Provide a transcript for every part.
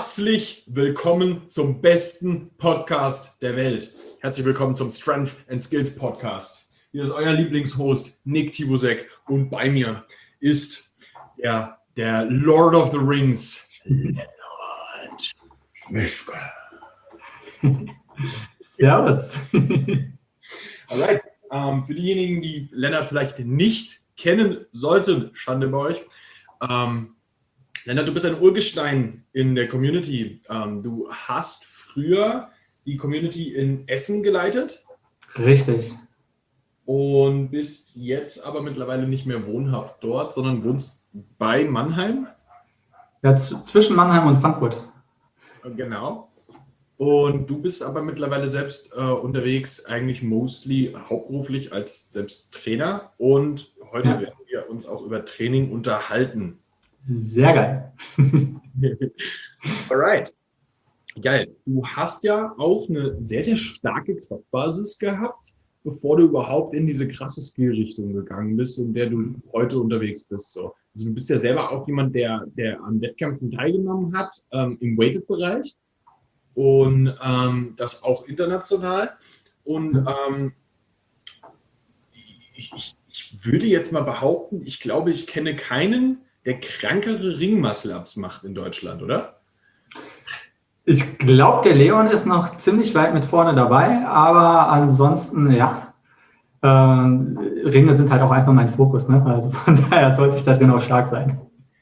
Herzlich willkommen zum besten Podcast der Welt. Herzlich willkommen zum Strength and Skills Podcast. Hier ist euer Lieblingshost Nick Tibusek und bei mir ist der Lord of the Rings, Lennart Mischke. Servus. Alright, für diejenigen, die Lennart vielleicht nicht kennen sollten, Schande bei euch. Lennart, du bist ein Urgestein in der Community. Du hast früher die Community in Essen geleitet. Richtig. Und bist jetzt aber mittlerweile nicht mehr wohnhaft dort, sondern wohnst bei Mannheim. Ja, zwischen Mannheim und Frankfurt. Genau. Und du bist aber mittlerweile selbst unterwegs, eigentlich mostly hauptberuflich als selbst Trainer. Und heute werden wir uns auch über Training unterhalten. Sehr geil. Alright. Geil. Du hast ja auch eine sehr, sehr starke Kraftbasis gehabt, bevor du überhaupt in diese krasse Skill-Richtung gegangen bist, in der du heute unterwegs bist. So. Also du bist ja selber auch jemand, der an Wettkämpfen teilgenommen hat, im Weighted-Bereich und das auch international. Und ich würde jetzt mal behaupten, ich glaube, ich kenne keinen, der krankere Ring-Muscle-Ups macht in Deutschland, oder? Ich glaube, der Leon ist noch ziemlich weit mit vorne dabei, aber ansonsten, ja, Ringe sind halt auch einfach mein Fokus, ne? Also von daher sollte ich da drin auch stark sein.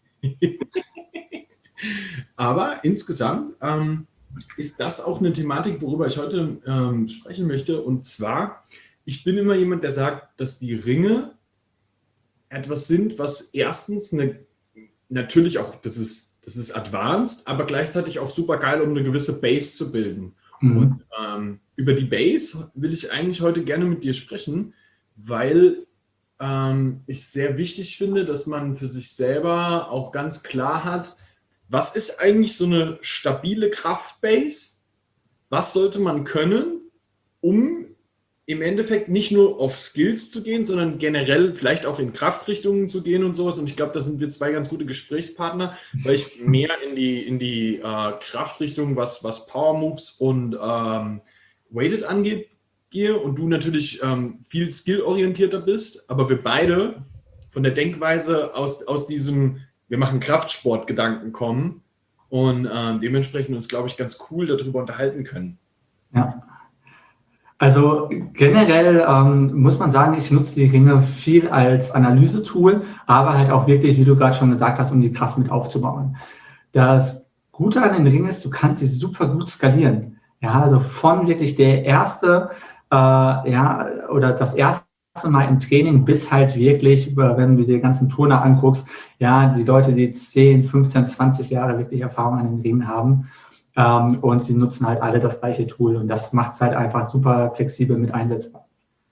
Aber insgesamt ist das auch eine Thematik, worüber ich heute sprechen möchte. Und zwar, ich bin immer jemand, der sagt, dass die Ringe etwas sind, was erstens natürlich auch, das ist advanced, aber gleichzeitig auch super geil, um eine gewisse Base zu bilden. Und über die Base will ich eigentlich heute gerne mit dir sprechen, weil ich es sehr wichtig finde, dass man für sich selber auch ganz klar hat, was ist eigentlich so eine stabile Kraftbase? Was sollte man können, um im Endeffekt nicht nur auf Skills zu gehen, sondern generell vielleicht auch in Kraftrichtungen zu gehen und sowas. Und ich glaube, da sind wir zwei ganz gute Gesprächspartner, weil ich mehr in die Kraftrichtung, was Power Moves und Weighted angeht, gehe und du natürlich viel skillorientierter bist, aber wir beide von der Denkweise aus diesem wir machen Kraftsport-Gedanken kommen und dementsprechend uns, glaube ich, ganz cool darüber unterhalten können. Ja. Also generell muss man sagen, ich nutze die Ringe viel als Analysetool, aber halt auch wirklich, wie du gerade schon gesagt hast, um die Kraft mit aufzubauen. Das Gute an den Ringen ist, du kannst sie super gut skalieren. Ja, also von wirklich der erste, oder das erste Mal im Training bis halt wirklich, wenn du dir die ganzen Turner anguckst, ja, die Leute, die 10, 15, 20 Jahre wirklich Erfahrung an den Ringen haben. Und sie nutzen halt alle das gleiche Tool und das macht es halt einfach super flexibel mit einsetzbar.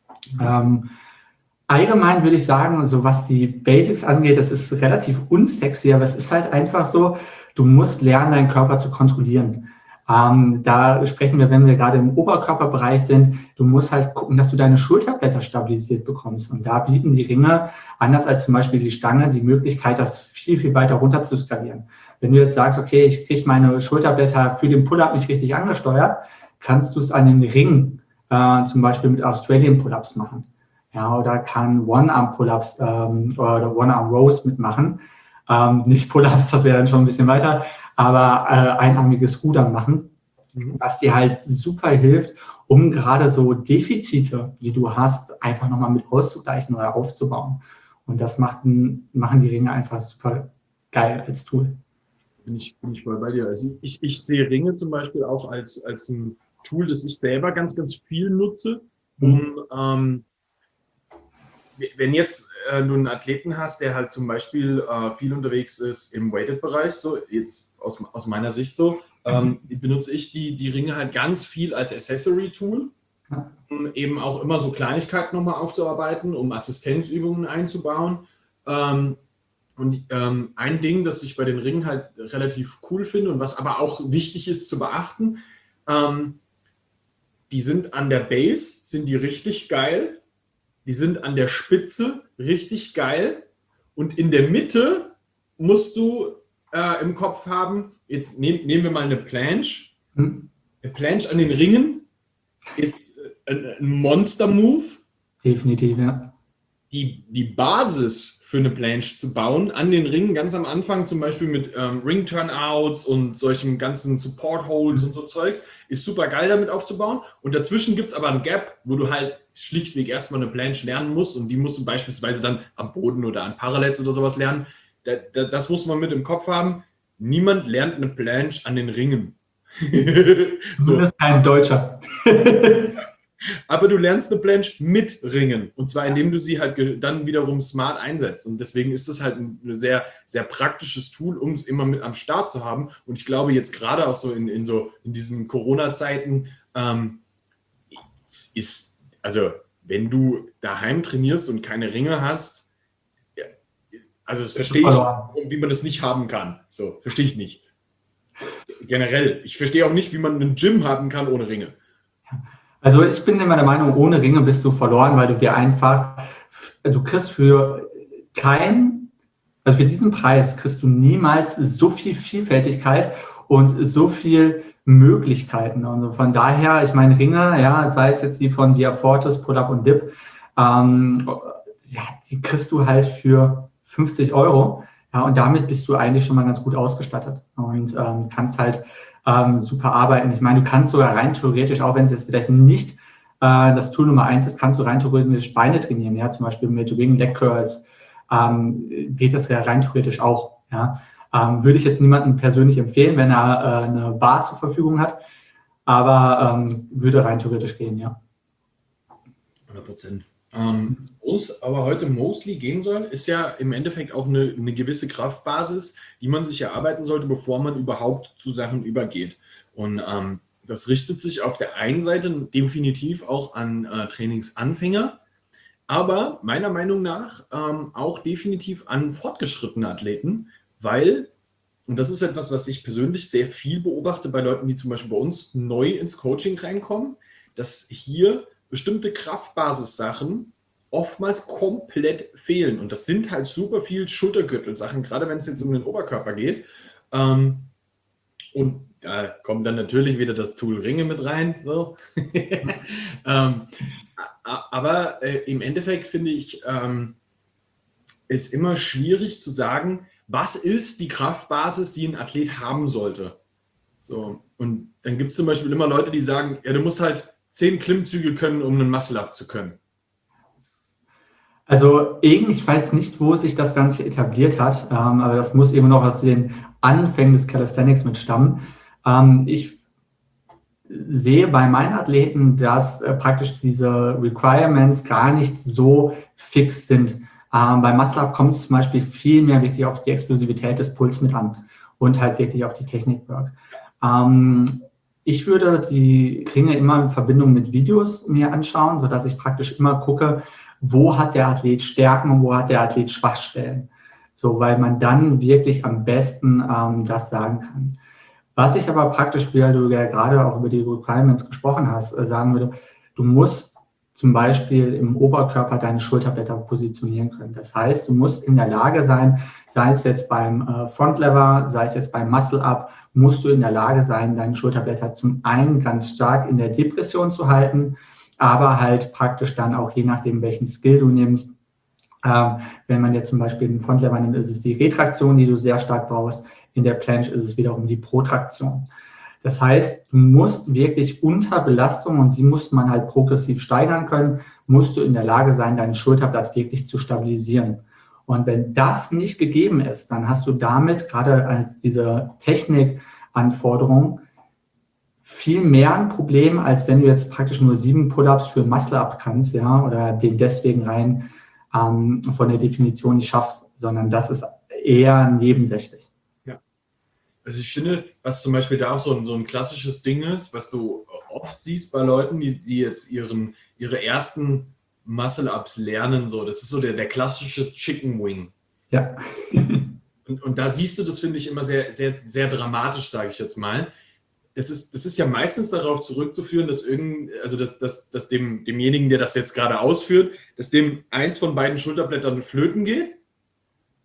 Allgemein würde ich sagen, so was die Basics angeht, das ist relativ unsexy, aber es ist halt einfach so, du musst lernen, deinen Körper zu kontrollieren. Da sprechen wir, wenn wir gerade im Oberkörperbereich sind, du musst halt gucken, dass du deine Schulterblätter stabilisiert bekommst. Und da bieten die Ringe, anders als zum Beispiel die Stange, die Möglichkeit, das viel, viel weiter runter zu skalieren. Wenn du jetzt sagst, okay, ich kriege meine Schulterblätter für den Pull-Up nicht richtig angesteuert, kannst du es an den Ring zum Beispiel mit Australian Pull-Ups machen. Ja, oder kann One-Arm-Pull-Ups oder One-Arm-Rows mitmachen. Nicht Pull-Ups, das wäre dann schon ein bisschen weiter, aber einarmiges Rudern machen, was dir halt super hilft, um gerade so Defizite, die du hast, einfach nochmal mit auszugleichen oder aufzubauen. Und das machen die Ringe einfach super geil als Tool. Bin ich voll bei dir. Also ich sehe Ringe zum Beispiel auch als ein Tool, das ich selber ganz, ganz viel nutze, um wenn jetzt du einen Athleten hast, der halt zum Beispiel viel unterwegs ist im Weighted-Bereich, so jetzt aus meiner Sicht so, benutze ich die Ringe halt ganz viel als Accessory-Tool, um eben auch immer so Kleinigkeiten nochmal aufzuarbeiten, um Assistenzübungen einzubauen. Und ein Ding, das ich bei den Ringen halt relativ cool finde und was aber auch wichtig ist zu beachten, die sind an der Base, sind die richtig geil. Die sind an der Spitze richtig geil und in der Mitte musst du im Kopf haben. Jetzt nehmen wir mal eine Planche. Hm, Eine Planche an den Ringen ist ein Monster-Move. definitiv, ja. Die Basis für eine Planche zu bauen, an den Ringen ganz am Anfang, zum Beispiel mit Ring-Turnouts und solchen ganzen Support-Holds und so Zeugs, ist super geil damit aufzubauen. Und dazwischen gibt es aber ein Gap, wo du halt schlichtweg erstmal eine Planche lernen musst und die musst du beispielsweise dann am Boden oder an Parallels oder sowas lernen. Das muss man mit im Kopf haben. Niemand lernt eine Planche an den Ringen. So. Du bist kein Deutscher. Aber du lernst eine Planche mit Ringen. Und zwar, indem du sie halt dann wiederum smart einsetzt. Und deswegen ist das halt ein sehr, sehr praktisches Tool, um es immer mit am Start zu haben. Und ich glaube, jetzt gerade auch so in diesen Corona-Zeiten also wenn du daheim trainierst und keine Ringe hast, ja, also das verstehe ich, wie man das nicht haben kann. So, verstehe ich nicht. Generell. Ich verstehe auch nicht, wie man einen Gym haben kann ohne Ringe. Also ich bin immer der Meinung, ohne Ringe bist du verloren, weil du kriegst für diesen Preis kriegst du niemals so viel Vielfältigkeit und so viel Möglichkeiten. Und von daher, ich meine Ringe, ja, sei es jetzt die von Via Fortis, Pull-Up und Dip, die kriegst du halt für 50 €. Ja, und damit bist du eigentlich schon mal ganz gut ausgestattet und kannst halt super arbeiten. Ich meine, du kannst sogar rein theoretisch, auch wenn es jetzt vielleicht nicht das Tool Nummer 1 ist, kannst du rein theoretisch Beine trainieren. Ja, zum Beispiel mit Wing Leg Curls geht das ja rein theoretisch auch. Ja. Würde ich jetzt niemandem persönlich empfehlen, wenn er eine Bar zur Verfügung hat, aber würde rein theoretisch gehen, ja. 100%. Wo es aber heute mostly gehen soll, ist ja im Endeffekt auch eine gewisse Kraftbasis, die man sich erarbeiten sollte, bevor man überhaupt zu Sachen übergeht. Und das richtet sich auf der einen Seite definitiv auch an Trainingsanfänger, aber meiner Meinung nach auch definitiv an fortgeschrittene Athleten, weil, und das ist etwas, was ich persönlich sehr viel beobachte bei Leuten, die zum Beispiel bei uns neu ins Coaching reinkommen, dass hier bestimmte Kraftbasis-Sachen oftmals komplett fehlen. Und das sind halt super viel Schultergürtel-Sachen, gerade wenn es jetzt um den Oberkörper geht. Und da kommt dann natürlich wieder das Tool Ringe mit rein. So. Aber im Endeffekt finde ich es immer schwierig zu sagen, was ist die Kraftbasis, die ein Athlet haben sollte. So. Und dann gibt es zum Beispiel immer Leute, die sagen, ja, du musst halt 10 Klimmzüge können, um einen Muscle-Up zu können. Also ich weiß nicht, wo sich das Ganze etabliert hat, aber das muss eben noch aus den Anfängen des Calisthenics mitstammen. Ich sehe bei meinen Athleten, dass praktisch diese Requirements gar nicht so fix sind. Bei Muscle-Up kommt es zum Beispiel viel mehr wirklich auf die Explosivität des Puls mit an und halt wirklich auf die Technik-Work. Ich würde die Ringe immer in Verbindung mit Videos mir anschauen, sodass ich praktisch immer gucke, wo hat der Athlet Stärken und wo hat der Athlet Schwachstellen. So, weil man dann wirklich am besten das sagen kann. Was ich aber praktisch, wie du ja gerade auch über die Requirements gesprochen hast, sagen würde, du musst zum Beispiel im Oberkörper deine Schulterblätter positionieren können. Das heißt, du musst in der Lage sein, sei es jetzt beim Front Lever, sei es jetzt beim Muscle Up, musst du in der Lage sein, deine Schulterblätter zum einen ganz stark in der Depression zu halten, aber halt praktisch dann auch je nachdem, welchen Skill du nimmst. Wenn man jetzt zum Beispiel den Front Lever nimmt, ist es die Retraktion, die du sehr stark brauchst. In der Planche ist es wiederum die Protraktion. Das heißt, du musst wirklich unter Belastung, und die muss man halt progressiv steigern können, musst du in der Lage sein, dein Schulterblatt wirklich zu stabilisieren. Und wenn das nicht gegeben ist, dann hast du damit gerade als diese Technikanforderung viel mehr ein Problem, als wenn du jetzt praktisch nur 7 Pull-ups für Muscle-Up kannst, ja, oder den deswegen rein von der Definition nicht schaffst, sondern das ist eher nebensächlich. Also ich finde, was zum Beispiel da auch so ein klassisches Ding ist, was du oft siehst bei Leuten, die jetzt ihre ersten Muscle-Ups lernen, so, das ist so der klassische Chicken Wing. Ja. Und da siehst du, das finde ich immer sehr, sehr, sehr dramatisch, sage ich jetzt mal. Das ist ja meistens darauf zurückzuführen, dass demjenigen, der das jetzt gerade ausführt, dass dem eins von beiden Schulterblättern flöten geht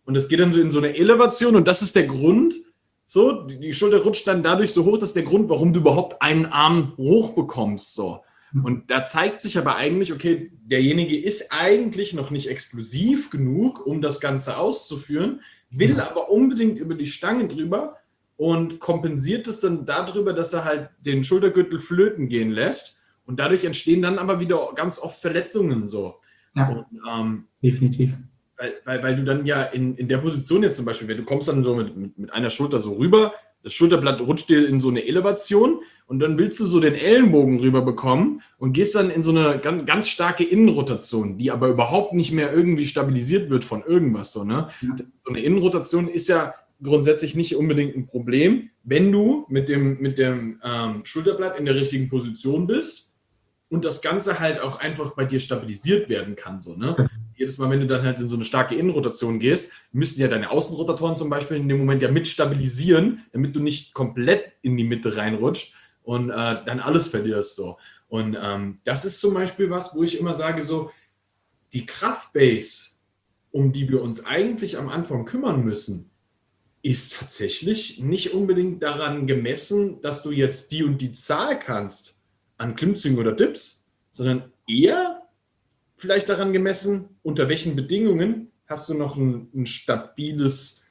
und es geht dann so in so eine Elevation und das ist der Grund, so, die Schulter rutscht dann dadurch so hoch, das ist der Grund, warum du überhaupt einen Arm hoch bekommst, so. Und da zeigt sich aber eigentlich, okay, derjenige ist eigentlich noch nicht explosiv genug, um das Ganze auszuführen, will aber unbedingt über die Stange drüber und kompensiert es dann darüber, dass er halt den Schultergürtel flöten gehen lässt. Und dadurch entstehen dann aber wieder ganz oft Verletzungen so. Ja, und, definitiv. Weil du dann ja in der Position jetzt zum Beispiel, du kommst dann so mit einer Schulter so rüber, das Schulterblatt rutscht dir in so eine Elevation und dann willst du so den Ellenbogen rüber bekommen und gehst dann in so eine ganz, ganz starke Innenrotation, die aber überhaupt nicht mehr irgendwie stabilisiert wird von irgendwas. So, ne? Ja. So eine Innenrotation ist ja grundsätzlich nicht unbedingt ein Problem, wenn du mit dem Schulterblatt in der richtigen Position bist und das Ganze halt auch einfach bei dir stabilisiert werden kann. So, ne? Jedes Mal, wenn du dann halt in so eine starke Innenrotation gehst, müssen ja deine Außenrotatoren zum Beispiel in dem Moment ja mit stabilisieren, damit du nicht komplett in die Mitte reinrutscht und dann alles verlierst. So. Und das ist zum Beispiel was, wo ich immer sage, so die Kraftbase, um die wir uns eigentlich am Anfang kümmern müssen, ist tatsächlich nicht unbedingt daran gemessen, dass du jetzt die und die Zahl kannst an Klimmzügen oder Dips, sondern eher vielleicht daran gemessen, unter welchen Bedingungen hast du noch ein stabiles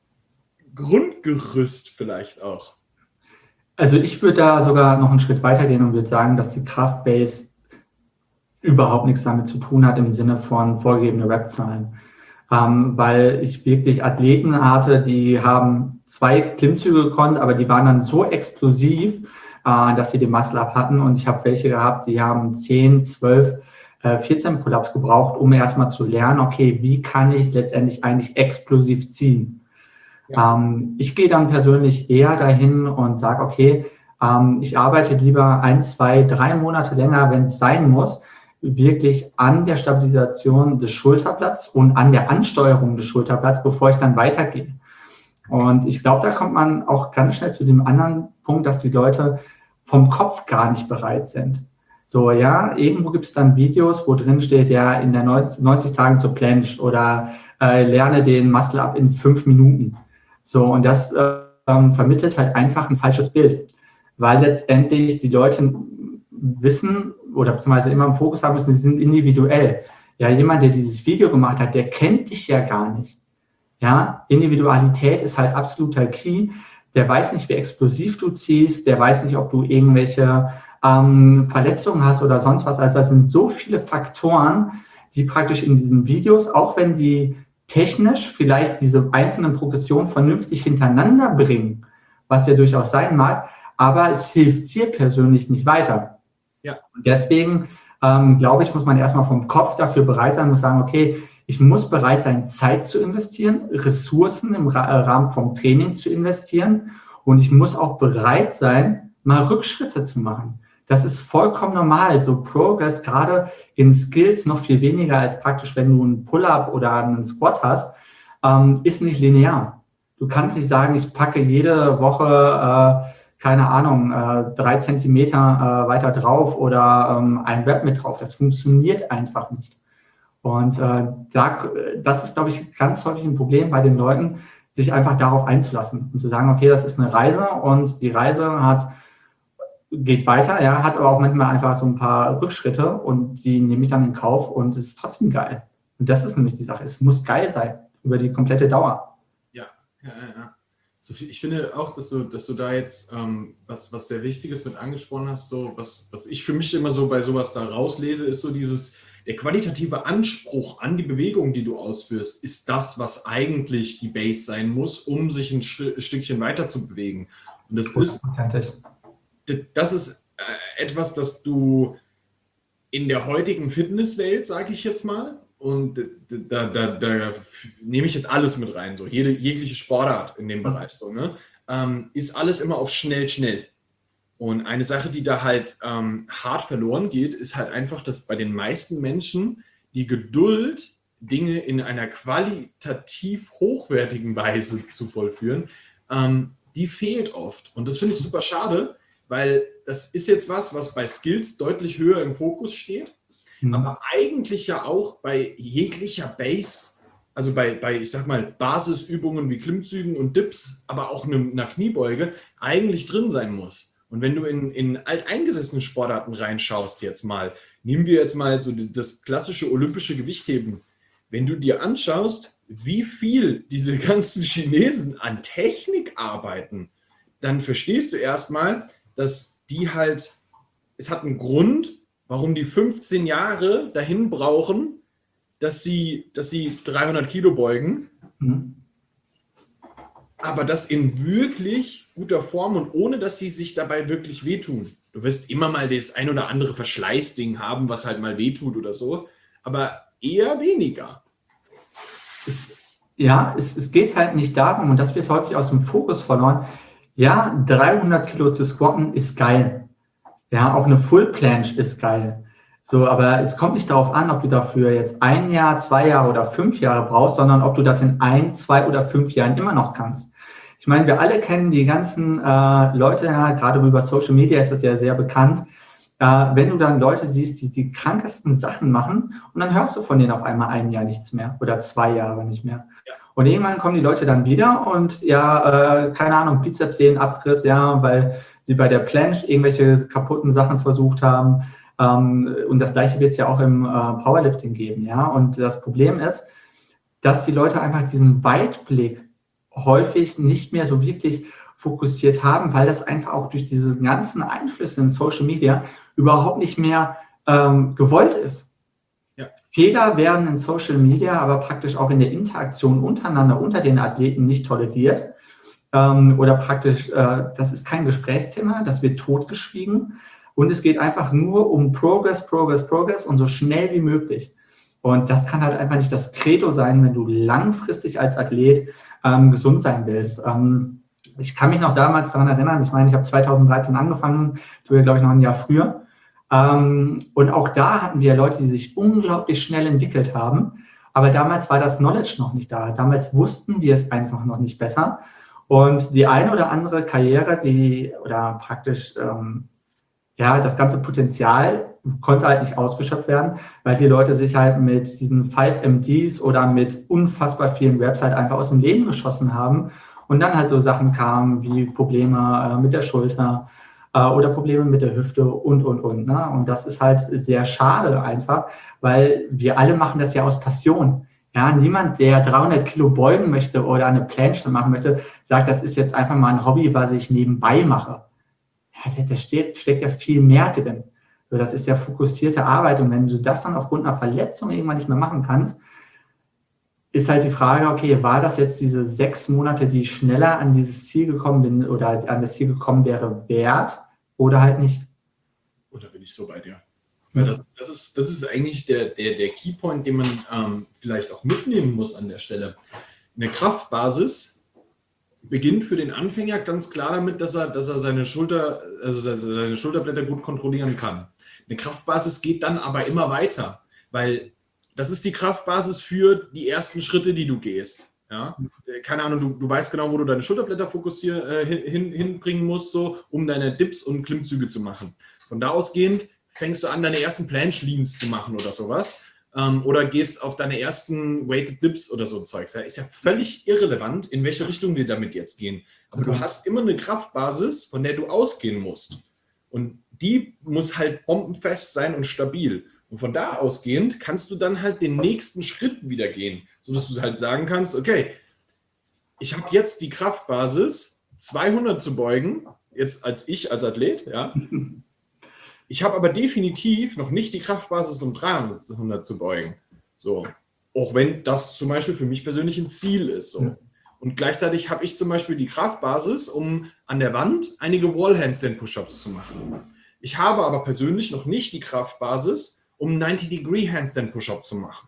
Grundgerüst vielleicht auch. Also ich würde da sogar noch einen Schritt weiter gehen und würde sagen, dass die Kraftbase überhaupt nichts damit zu tun hat im Sinne von vorgegebene Rep-Zahlen. Weil ich wirklich Athleten hatte, die haben 2 Klimmzüge gekonnt, aber die waren dann so explosiv, dass sie den Muscle-Up hatten. Und ich habe welche gehabt, die haben 10, 12, 14 Pull-Ups gebraucht, um erstmal zu lernen, okay, wie kann ich letztendlich eigentlich explosiv ziehen? Ja. Ich gehe dann persönlich eher dahin und sage, okay, ich arbeite lieber 1, 2, 3 Monate länger, wenn es sein muss, wirklich an der Stabilisation des Schulterblatts und an der Ansteuerung des Schulterblatts, bevor ich dann weitergehe. Und ich glaube, da kommt man auch ganz schnell zu dem anderen Punkt, dass die Leute vom Kopf gar nicht bereit sind. So, ja, irgendwo gibt es dann Videos, wo drin steht, ja, in der 90 Tagen zur Planche oder lerne den Muscle-Up in 5 Minuten. So, und das vermittelt halt einfach ein falsches Bild, weil letztendlich die Leute wissen oder beziehungsweise immer im Fokus haben müssen, sie sind individuell. Ja, jemand, der dieses Video gemacht hat, der kennt dich ja gar nicht. Ja, Individualität ist halt absoluter Key. Der weiß nicht, wie explosiv du ziehst, der weiß nicht, ob du irgendwelche Verletzungen hast oder sonst was. Also da sind so viele Faktoren, die praktisch in diesen Videos, auch wenn die technisch vielleicht diese einzelnen Progressionen vernünftig hintereinander bringen, was ja durchaus sein mag, aber es hilft dir persönlich nicht weiter. Ja. Und deswegen, glaube ich, muss man erstmal vom Kopf dafür bereit sein, muss sagen, okay, ich muss bereit sein, Zeit zu investieren, Ressourcen im Rahmen vom Training zu investieren und ich muss auch bereit sein, mal Rückschritte zu machen. Das ist vollkommen normal. So Progress, gerade in Skills, noch viel weniger als praktisch, wenn du einen Pull-Up oder einen Squat hast, ist nicht linear. Du kannst nicht sagen, ich packe jede Woche, keine Ahnung, 3 Zentimeter weiter drauf oder ein Rep mit drauf. Das funktioniert einfach nicht. Und das ist, glaube ich, ganz häufig ein Problem bei den Leuten, sich einfach darauf einzulassen und zu sagen, okay, das ist eine Reise und die Reise geht weiter, ja, hat aber auch manchmal einfach so ein paar Rückschritte und die nehme ich dann in Kauf und es ist trotzdem geil. Und das ist nämlich die Sache. Es muss geil sein über die komplette Dauer. Ja. So, ich finde auch, dass du da jetzt was sehr Wichtiges mit angesprochen hast, so was ich für mich immer so bei sowas da rauslese, ist so der qualitative Anspruch an die Bewegung, die du ausführst, ist das, was eigentlich die Base sein muss, um sich ein Stückchen weiter zu bewegen. Und das ist etwas, das du in der heutigen Fitnesswelt, sage ich jetzt mal, und da nehme ich jetzt alles mit rein, so jegliche Sportart in dem Bereich, so, ne, ist alles immer auf schnell. Und eine Sache, die da halt hart verloren geht, ist halt einfach, dass bei den meisten Menschen die Geduld, Dinge in einer qualitativ hochwertigen Weise zu vollführen, die fehlt oft. Und das finde ich super schade, weil das ist jetzt was bei Skills deutlich höher im Fokus steht, aber eigentlich ja auch bei jeglicher Base also bei, ich sag mal, Basisübungen wie Klimmzügen und Dips, aber auch einer Kniebeuge, eigentlich drin sein muss. Und wenn du in alteingesessene Sportarten reinschaust jetzt mal, nehmen wir jetzt mal so das klassische olympische Gewichtheben. Wenn du dir anschaust, wie viel diese ganzen Chinesen an Technik arbeiten, dann verstehst du erstmal, dass die halt, es hat einen Grund, warum die 15 Jahre dahin brauchen, dass sie 300 Kilo beugen, aber das in wirklich guter Form und ohne, dass sie sich dabei wirklich wehtun. Du wirst immer mal das ein oder andere Verschleißding haben, was halt mal wehtut oder so, aber eher weniger. Ja, es geht halt nicht darum, und das wird häufig aus dem Fokus verloren, ja, 300 Kilo zu squatten ist geil. Ja, auch eine Full Planche ist geil. So, aber es kommt nicht darauf an, ob du dafür jetzt 1 Jahr, 2 Jahre oder 5 Jahre brauchst, sondern ob du das in 1, 2 oder 5 Jahren immer noch kannst. Ich meine, wir alle kennen die ganzen Leute, ja, gerade über Social Media ist das ja sehr bekannt. Wenn du dann Leute siehst, die die krankesten Sachen machen und dann hörst du von denen auf einmal 1 Jahr nichts mehr oder 2 Jahre nicht mehr. Ja. Und irgendwann kommen die Leute dann wieder und ja, keine Ahnung, Bizepssenenabriss, ja, weil sie bei der Planche irgendwelche kaputten Sachen versucht haben. Und das Gleiche wird es ja auch im Powerlifting geben, ja. Und das Problem ist, dass die Leute einfach diesen Weitblick häufig nicht mehr so wirklich fokussiert haben, weil das einfach auch durch diese ganzen Einflüsse in Social Media überhaupt nicht mehr gewollt ist. Ja. Fehler werden in Social Media aber praktisch auch in der Interaktion untereinander, unter den Athleten nicht toleriert. Oder praktisch, das ist kein Gesprächsthema, das wird totgeschwiegen. Und es geht einfach nur um Progress, Progress, Progress und so schnell wie möglich. Und das kann halt einfach nicht das Credo sein, wenn du langfristig als Athlet gesund sein willst. Ich kann mich noch damals daran erinnern, ich meine, ich habe 2013 angefangen, du ja, glaube ich, noch ein Jahr früher. Und auch da hatten wir Leute, die sich unglaublich schnell entwickelt haben. Aber damals war das Knowledge noch nicht da. Damals wussten wir es einfach noch nicht besser. Und die eine oder andere Karriere, oder praktisch, ja, das ganze Potenzial konnte halt nicht ausgeschöpft werden, weil die Leute sich halt mit diesen 5 MDs oder mit unfassbar vielen Reps halt einfach aus dem Leben geschossen haben. Und dann halt so Sachen kamen wie Probleme mit der Schulter oder Probleme mit der Hüfte und. Ne? Und das ist halt sehr schade einfach, weil wir alle machen das ja aus Passion. Ja, niemand, der 300 Kilo beugen möchte oder eine Planche machen möchte, sagt, das ist jetzt einfach mal ein Hobby, was ich nebenbei mache. Ja, da steckt ja viel mehr drin. So, das ist ja fokussierte Arbeit. Und wenn du das dann aufgrund einer Verletzung irgendwann nicht mehr machen kannst, ist halt die Frage, okay, war das jetzt diese 6 Monate, die ich schneller an dieses Ziel gekommen bin oder an das Ziel gekommen wäre, wert oder halt nicht? Oder bin ich so bei dir? Weil das ist eigentlich der Keypoint, den man vielleicht auch mitnehmen muss an der Stelle. Eine Kraftbasis beginnt für den Anfänger ganz klar damit, dass er seine Schulterblätter gut kontrollieren kann. Eine Kraftbasis geht dann aber immer weiter, weil das ist die Kraftbasis für die ersten Schritte, die du gehst. Ja? Keine Ahnung, du weißt genau, wo du deine Schulterblätter hinbringen musst, so, um deine Dips und Klimmzüge zu machen. Von da ausgehend fängst du an, deine ersten Planche Leans zu machen oder sowas. Oder gehst auf deine ersten Weighted Dips oder so Zeugs. Ja, ist ja völlig irrelevant, in welche Richtung wir damit jetzt gehen. Aber du hast immer eine Kraftbasis, von der du ausgehen musst. Und die muss halt bombenfest sein und stabil. Und von da ausgehend kannst du dann halt den nächsten Schritt wieder gehen, sodass du halt sagen kannst, okay, ich habe jetzt die Kraftbasis, 200 zu beugen, jetzt als Athlet, ja. Ich habe aber definitiv noch nicht die Kraftbasis, um 300 zu beugen. So. Auch wenn das zum Beispiel für mich persönlich ein Ziel ist. So. Ja. Und gleichzeitig habe ich zum Beispiel die Kraftbasis, um an der Wand einige Wall-Handstand-Push-Ups zu machen. Ich habe aber persönlich noch nicht die Kraftbasis, um 90-Degree-Handstand-Push-Up zu machen.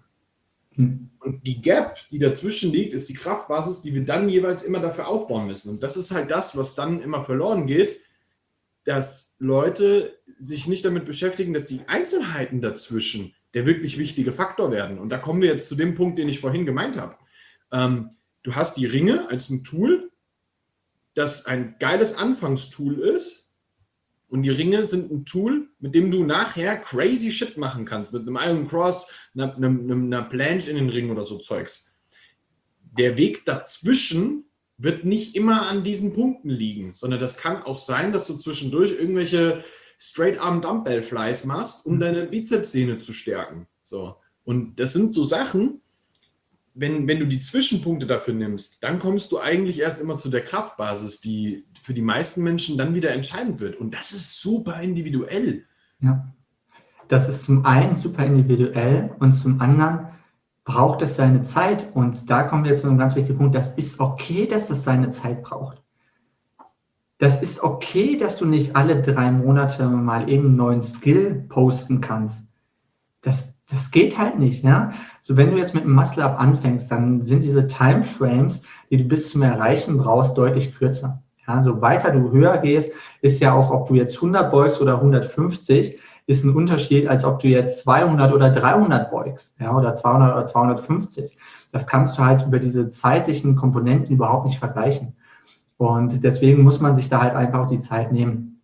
Und die Gap, die dazwischen liegt, ist die Kraftbasis, die wir dann jeweils immer dafür aufbauen müssen. Und das ist halt das, was dann immer verloren geht, dass Leute sich nicht damit beschäftigen, dass die Einzelheiten dazwischen der wirklich wichtige Faktor werden. Und da kommen wir jetzt zu dem Punkt, den ich vorhin gemeint habe. Du hast die Ringe als ein Tool, das ein geiles Anfangstool ist. Und die Ringe sind ein Tool, mit dem du nachher crazy Shit machen kannst. Mit einem Iron Cross, einer Planche in den Ring oder so Zeugs. der Weg dazwischen wird nicht immer an diesen Punkten liegen, sondern das kann auch sein, dass du zwischendurch irgendwelche Straight-Arm-Dumbbell-Flies machst, um deine Bizepssehne zu stärken. So. Und das sind so Sachen, wenn du die Zwischenpunkte dafür nimmst, dann kommst du eigentlich erst immer zu der Kraftbasis, die für die meisten Menschen dann wieder entscheidend wird. Und das ist super individuell. Ja, das ist zum einen super individuell und zum anderen braucht es seine Zeit. Und da kommen wir jetzt zu einem ganz wichtigen Punkt. Das ist okay, dass das seine Zeit braucht. Das ist okay, dass du nicht alle 3 Monate mal irgendeinen neuen Skill posten kannst. Das geht halt nicht. Ja? So, wenn du jetzt mit einem Muscle-Up anfängst, dann sind diese Timeframes, die du bis zum Erreichen brauchst, deutlich kürzer. Ja, so weiter du höher gehst, ist ja auch, ob du jetzt 100 beugst oder 150, ist ein Unterschied, als ob du jetzt 200 oder 300 beugst, ja, oder 200 oder 250. Das kannst du halt über diese zeitlichen Komponenten überhaupt nicht vergleichen. Und deswegen muss man sich da halt einfach auch die Zeit nehmen.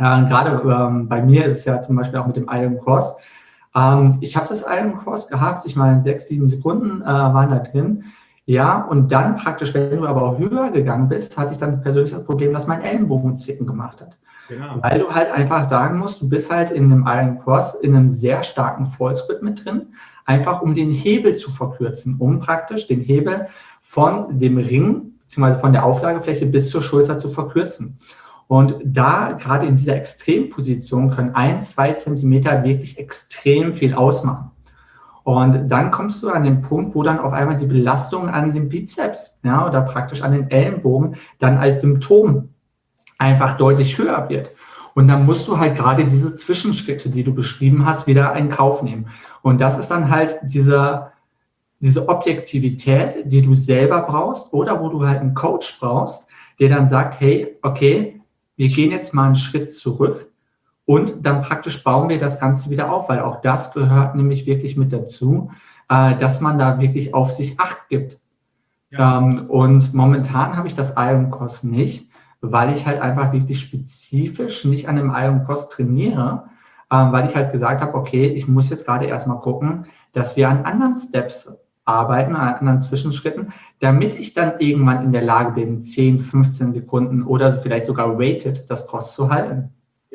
Gerade bei mir ist es ja zum Beispiel auch mit dem Iron Cross. Ich habe das Iron Cross gehabt, ich meine 6, 7 Sekunden waren da drin. Ja, und dann praktisch, wenn du aber auch höher gegangen bist, hatte ich dann persönlich das Problem, dass mein Ellenbogen Zicken gemacht hat. Genau. Weil du halt einfach sagen musst, du bist halt in einem Iron Cross in einem sehr starken Fallsquat mit drin, einfach um den Hebel zu verkürzen, um praktisch den Hebel von dem Ring, beziehungsweise von der Auflagefläche bis zur Schulter zu verkürzen. Und da, gerade in dieser Extremposition, können 1, 2 Zentimeter wirklich extrem viel ausmachen. Und dann kommst du an den Punkt, wo dann auf einmal die Belastung an den Bizeps, ja, oder praktisch an den Ellenbogen dann als Symptom einfach deutlich höher wird. Und dann musst du halt gerade diese Zwischenschritte, die du beschrieben hast, wieder in Kauf nehmen. Und das ist dann halt diese Objektivität, die du selber brauchst oder wo du halt einen Coach brauchst, der dann sagt, hey, okay, wir gehen jetzt mal einen Schritt zurück. Und dann praktisch bauen wir das Ganze wieder auf, weil auch das gehört nämlich wirklich mit dazu, dass man da wirklich auf sich Acht gibt. Ja. Und momentan habe ich das Iron Cross nicht, weil ich halt einfach wirklich spezifisch nicht an dem Iron Cross trainiere, weil ich halt gesagt habe, okay, ich muss jetzt gerade erstmal gucken, dass wir an anderen Steps arbeiten, an anderen Zwischenschritten, damit ich dann irgendwann in der Lage bin, 10, 15 Sekunden oder vielleicht sogar weighted das Cross zu halten.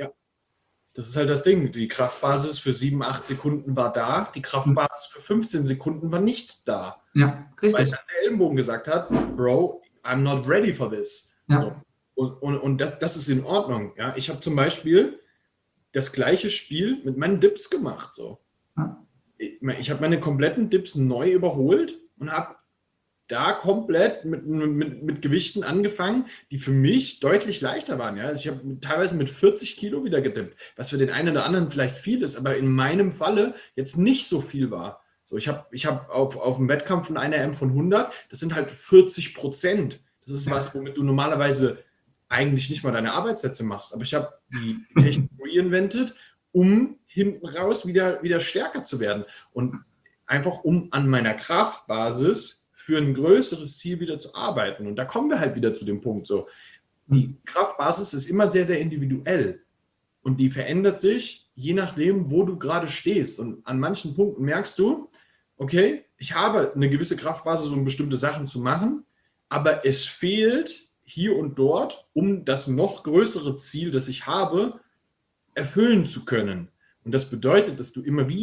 Das ist halt das Ding. Die Kraftbasis für 7, 8 Sekunden war da, die Kraftbasis für 15 Sekunden war nicht da. Ja, richtig. Weil dann der Ellenbogen gesagt hat, Bro, I'm not ready for this. Ja. So. Und das ist in Ordnung. Ja? Ich habe zum Beispiel das gleiche Spiel mit meinen Dips gemacht. So. Ja. Ich habe meine kompletten Dips neu überholt und habe da komplett mit Gewichten angefangen, die für mich deutlich leichter waren. Ja? Also ich habe teilweise mit 40 Kilo wieder gedippt, was für den einen oder anderen vielleicht viel ist, aber in meinem Falle jetzt nicht so viel war. So, ich hab auf dem Wettkampf von einer M von 100, das sind halt 40%. Das ist was, womit du normalerweise eigentlich nicht mal deine Arbeitssätze machst. Aber ich habe die Technik reinvented, um hinten raus wieder stärker zu werden. Und einfach um an meiner Kraftbasis für ein größeres Ziel wieder zu arbeiten. Und da kommen wir halt wieder zu dem Punkt so. Die Kraftbasis ist immer sehr, sehr individuell. Und die verändert sich, je nachdem, wo du gerade stehst. Und an manchen Punkten merkst du, okay, ich habe eine gewisse Kraftbasis, um bestimmte Sachen zu machen, aber es fehlt hier und dort, um das noch größere Ziel, das ich habe, erfüllen zu können. Und das bedeutet, dass du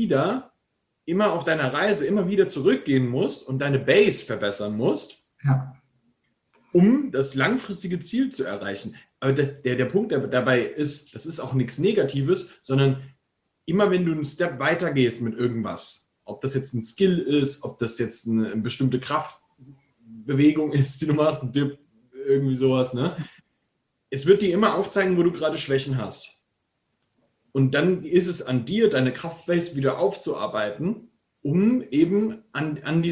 immer auf deiner Reise immer wieder zurückgehen musst und deine Base verbessern musst, um das langfristige Ziel zu erreichen. Aber der Punkt dabei ist, das ist auch nichts Negatives, sondern immer wenn du einen Step weiter gehst mit irgendwas, ob das jetzt ein Skill ist, ob das jetzt eine bestimmte Kraftbewegung ist, die du machst, ein Dip, irgendwie sowas, ne? Es wird dir immer aufzeigen, wo du gerade Schwächen hast. Und dann ist es an dir, deine Kraftbase wieder aufzuarbeiten, um eben an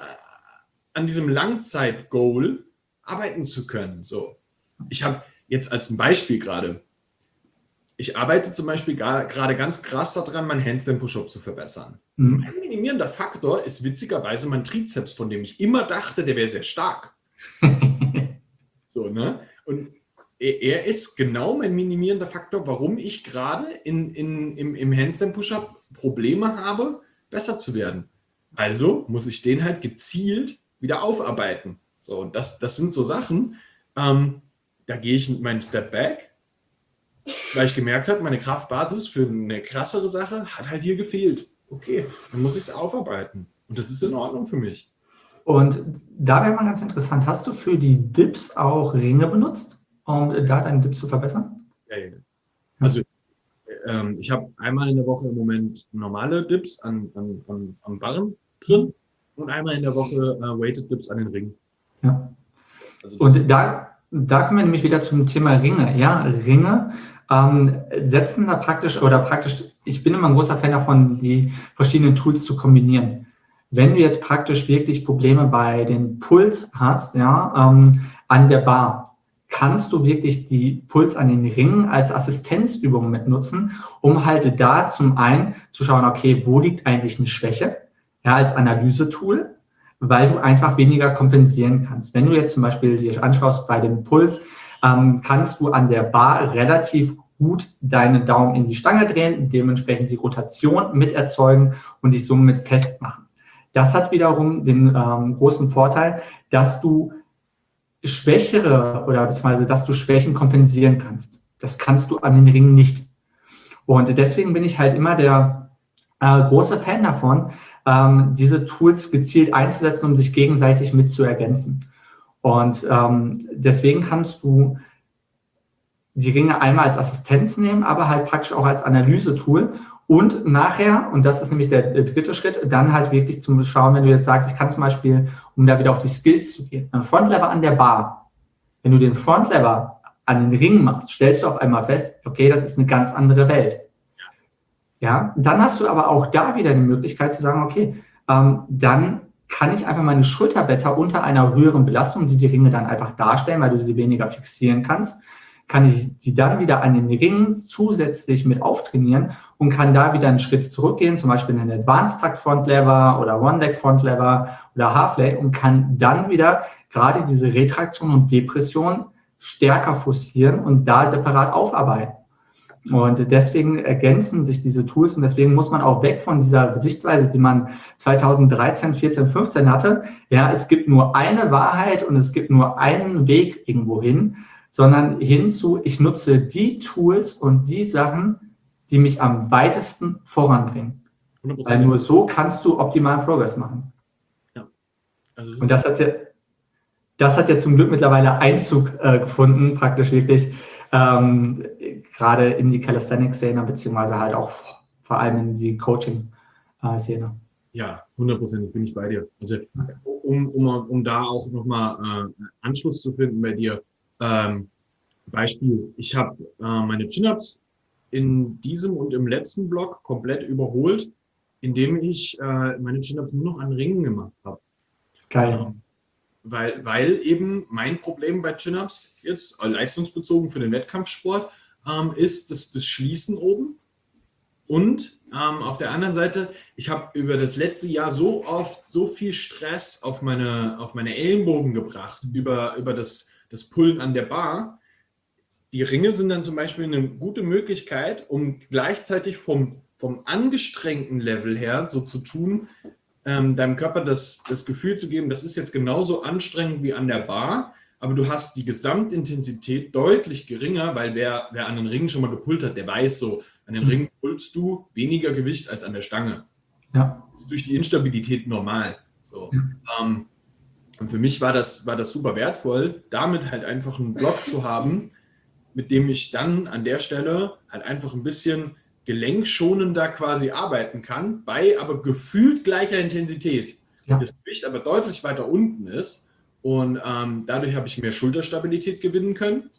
diesem Langzeit-Goal arbeiten zu können. So. Ich habe jetzt als ein Beispiel gerade, ich arbeite zum Beispiel gerade ganz krass daran, mein Handstand-Push-Up zu verbessern. Ein minimierender Faktor ist witzigerweise mein Trizeps, von dem ich immer dachte, der wäre sehr stark. So, ne? Und er ist genau mein minimierender Faktor, warum ich gerade im Handstand-Push-Up Probleme habe, besser zu werden. Also muss ich den halt gezielt wieder aufarbeiten. So, und das sind so Sachen, da gehe ich meinen Step Back, weil ich gemerkt habe, meine Kraftbasis für eine krassere Sache hat halt hier gefehlt. Okay, dann muss ich es aufarbeiten. Und das ist in Ordnung für mich. Und da wäre mal ganz interessant, hast du für die Dips auch Ringe benutzt, um da deinen Dips zu verbessern? Ja. Also ich habe einmal in der Woche im Moment normale Dips am Barren drin und einmal in der Woche Weighted Dips an den Ringen. Ja. Also und da kommen wir nämlich wieder zum Thema Ringe. Ja, Ringe setzen da praktisch, ich bin immer ein großer Fan davon, die verschiedenen Tools zu kombinieren. Wenn du jetzt praktisch wirklich Probleme bei den Puls hast, ja, an der Bar, kannst du wirklich die Puls an den Ringen als Assistenzübung mitnutzen, um halt da zum einen zu schauen, okay, wo liegt eigentlich eine Schwäche, ja, als Analysetool, weil du einfach weniger kompensieren kannst. Wenn du jetzt zum Beispiel dir anschaust bei dem Puls, kannst du an der Bar relativ gut deine Daumen in die Stange drehen, dementsprechend die Rotation mit erzeugen und dich somit festmachen. Das hat wiederum den großen Vorteil, dass du schwächere oder beziehungsweise dass du Schwächen kompensieren kannst. Das kannst du an den Ringen nicht. Und deswegen bin ich halt immer der große Fan davon, diese Tools gezielt einzusetzen, um sich gegenseitig mit zu ergänzen. Und deswegen kannst du die Ringe einmal als Assistenz nehmen, aber halt praktisch auch als Analysetool und nachher, und das ist nämlich der dritte Schritt, dann halt wirklich zum Schauen, wenn du jetzt sagst, ich kann zum Beispiel, um da wieder auf die Skills zu gehen, ein Frontlever an der Bar. Wenn du den Frontlever an den Ring machst, stellst du auf einmal fest, okay, das ist eine ganz andere Welt. Ja, dann hast du aber auch da wieder die Möglichkeit zu sagen, okay, dann kann ich einfach meine Schulterblätter unter einer höheren Belastung, die Ringe dann einfach darstellen, weil du sie weniger fixieren kannst, kann ich die dann wieder an den Ringen zusätzlich mit auftrainieren und kann da wieder einen Schritt zurückgehen, zum Beispiel in einen Advanced Tuck Front Lever oder One Leg Front Lever oder Half Leg und kann dann wieder gerade diese Retraktion und Depression stärker forcieren und da separat aufarbeiten. Und deswegen ergänzen sich diese Tools und deswegen muss man auch weg von dieser Sichtweise, die man 2013, 14, 15 hatte. Ja, es gibt nur eine Wahrheit und es gibt nur einen Weg irgendwo hin, sondern hinzu, ich nutze die Tools und die Sachen, die mich am weitesten voranbringen. 100%. Weil nur so kannst du optimalen Progress machen. Ja. Also und das hat ja zum Glück mittlerweile Einzug gefunden, praktisch wirklich, gerade in die Calisthenics-Szene, beziehungsweise halt auch vor allem in die Coaching-Szene. Ja, 100% bin ich bei dir. Also um da auch nochmal Anschluss zu finden bei dir. Beispiel, ich habe meine Chin-Ups in diesem und im letzten Block komplett überholt, indem ich meine Chin-Ups nur noch an Ringen gemacht habe. Geil. Weil eben mein Problem bei Chin-Ups, jetzt leistungsbezogen für den Wettkampfsport, ist das Schließen oben. Und auf der anderen Seite, ich habe über das letzte Jahr so oft so viel Stress auf meine Ellenbogen gebracht, über das Pullen an der Bar. Die Ringe sind dann zum Beispiel eine gute Möglichkeit, um gleichzeitig vom angestrengten Level her so zu tun, deinem Körper das Gefühl zu geben, das ist jetzt genauso anstrengend wie an der Bar, aber du hast die Gesamtintensität deutlich geringer, weil wer an den Ringen schon mal gepullt hat, der weiß so, an den Ringen pulst du weniger Gewicht als an der Stange. Ja. Das ist durch die Instabilität normal. So. Und für mich war das super wertvoll, damit halt einfach einen Block zu haben, mit dem ich dann an der Stelle halt einfach ein bisschen gelenkschonender quasi arbeiten kann, bei aber gefühlt gleicher Intensität. Ja. Das Gewicht aber deutlich weiter unten ist und dadurch habe ich mehr Schulterstabilität gewinnen können.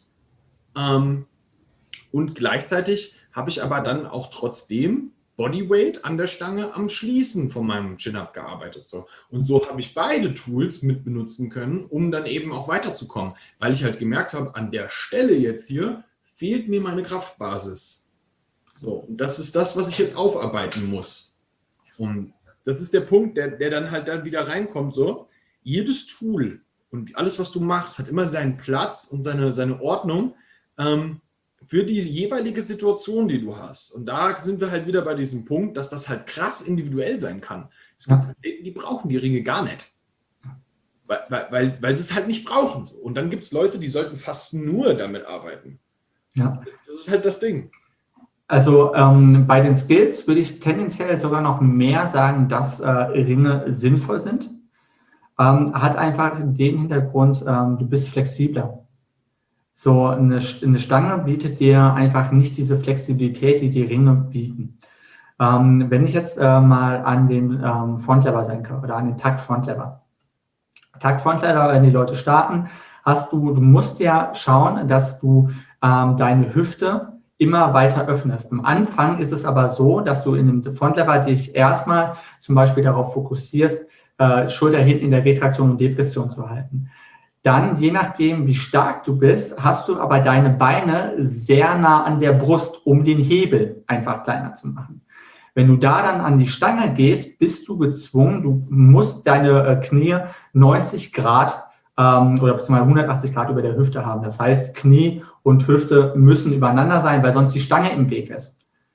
Und gleichzeitig habe ich aber dann auch trotzdem Bodyweight an der Stange am Schließen von meinem Chin-Up gearbeitet. So. Und so habe ich beide Tools mit benutzen können, um dann eben auch weiterzukommen, weil ich halt gemerkt habe, an der Stelle jetzt hier fehlt mir meine Kraftbasis. So, und das ist das, was ich jetzt aufarbeiten muss. Und das ist der Punkt, der dann halt dann wieder reinkommt. So, jedes Tool und alles, was du machst, hat immer seinen Platz und seine Ordnung für die jeweilige Situation, die du hast. Und da sind wir halt wieder bei diesem Punkt, dass das halt krass individuell sein kann. Es gibt Athleten, die brauchen die Ringe gar nicht. weil sie es halt nicht brauchen. Und dann gibt es Leute, die sollten fast nur damit arbeiten. Ja. Das ist halt das Ding. Also bei den Skills würde ich tendenziell sogar noch mehr sagen, dass Ringe sinnvoll sind. Hat einfach den Hintergrund, du bist flexibler. So eine Stange bietet dir einfach nicht diese Flexibilität, die die Ringe bieten. Wenn ich jetzt mal an den Frontlever denke oder an den Takt-Frontlever. Takt-Frontlever, wenn die Leute starten, du musst ja schauen, dass du deine Hüfte immer weiter öffnest. Am Anfang ist es aber so, dass du in dem Frontlever dich erstmal zum Beispiel darauf fokussierst, Schulter hinten in der Retraktion und Depression zu halten. Dann, je nachdem, wie stark du bist, hast du aber deine Beine sehr nah an der Brust, um den Hebel einfach kleiner zu machen. Wenn du da dann an die Stange gehst, bist du gezwungen, du musst deine Knie 90 Grad oder beziehungsweise 180 Grad über der Hüfte haben. Das heißt, Knie und Hüfte müssen übereinander sein, weil sonst die Stange im Weg ist.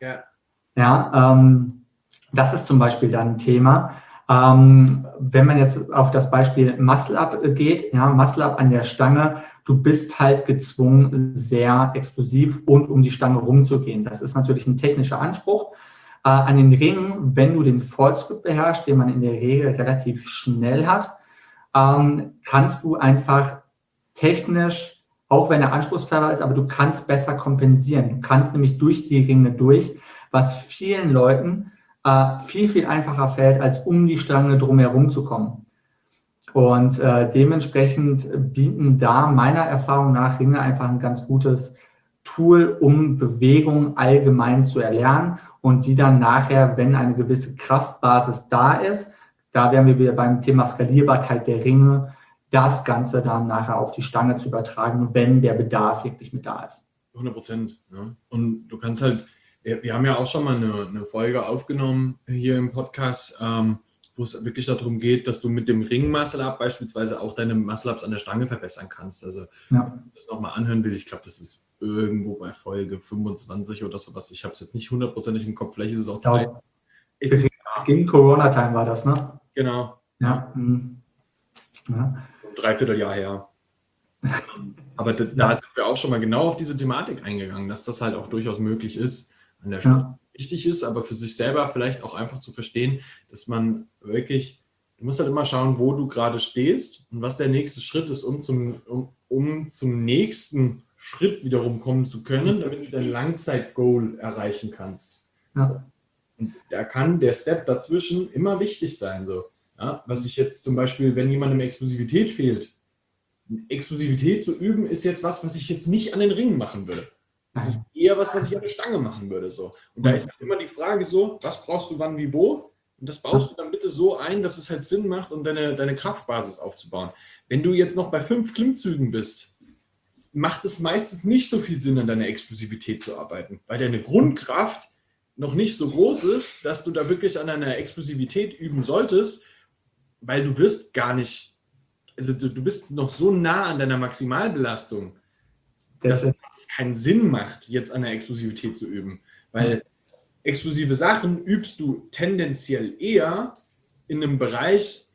Ja, das ist zum Beispiel dann ein Thema. Wenn man jetzt auf das Beispiel Muscle-Up geht, ja, Muscle-Up an der Stange, du bist halt gezwungen, sehr explosiv und um die Stange rumzugehen. Das ist natürlich ein technischer Anspruch. An den Ringen, wenn du den Fallsgrip beherrschst, den man in der Regel relativ schnell hat, kannst du einfach technisch, auch wenn er anspruchsvoller ist, aber du kannst besser kompensieren. Du kannst nämlich durch die Ringe durch, was vielen Leuten viel, viel einfacher fällt, als um die Stange drumherum zu kommen. Und dementsprechend bieten da meiner Erfahrung nach Ringe einfach ein ganz gutes Tool, um Bewegung allgemein zu erlernen und die dann nachher, wenn eine gewisse Kraftbasis da ist, da wären wir wieder beim Thema Skalierbarkeit der Ringe, das Ganze dann nachher auf die Stange zu übertragen, wenn der Bedarf wirklich mit da ist. 100%. Ja. Und du kannst halt, wir haben ja auch schon mal eine Folge aufgenommen hier im Podcast, wo es wirklich darum geht, dass du mit dem Ring-Muscle-Up beispielsweise auch deine Muscle-Ups an der Stange verbessern kannst. Also, wenn du das nochmal anhören will, ich glaube, das ist irgendwo bei Folge 25 oder sowas. Ich habe es jetzt nicht 100%ig im Kopf, vielleicht ist es auch 3. Gegen Corona-Time war das, ne? Genau. Ja. Ein Dreivierteljahr her. Aber da sind wir auch schon mal genau auf diese Thematik eingegangen, dass das halt auch durchaus möglich ist, an der Stelle wichtig ist, aber für sich selber vielleicht auch einfach zu verstehen, dass man wirklich, du musst halt immer schauen, wo du gerade stehst und was der nächste Schritt ist, um zum nächsten Schritt wiederum kommen zu können, damit du dein Langzeit-Goal erreichen kannst. Ja. Und da kann der Step dazwischen immer wichtig sein. So. Ja, was ich jetzt zum Beispiel, wenn jemandem Explosivität fehlt, Explosivität zu üben, ist jetzt was ich jetzt nicht an den Ringen machen würde. Das ist eher was ich an der Stange machen würde. So. Und da ist halt immer die Frage so, was brauchst du wann, wie, wo? Und das baust du dann bitte so ein, dass es halt Sinn macht, um deine Kraftbasis aufzubauen. Wenn du jetzt noch bei 5 Klimmzügen bist, macht es meistens nicht so viel Sinn, an deiner Explosivität zu arbeiten, weil deine Grundkraft noch nicht so groß ist, dass du da wirklich an deiner Explosivität üben solltest, weil du wirst gar nicht, also du bist noch so nah an deiner Maximalbelastung, dass es keinen Sinn macht, jetzt an der Explosivität zu üben. Weil explosive Sachen übst du tendenziell eher in einem Bereich,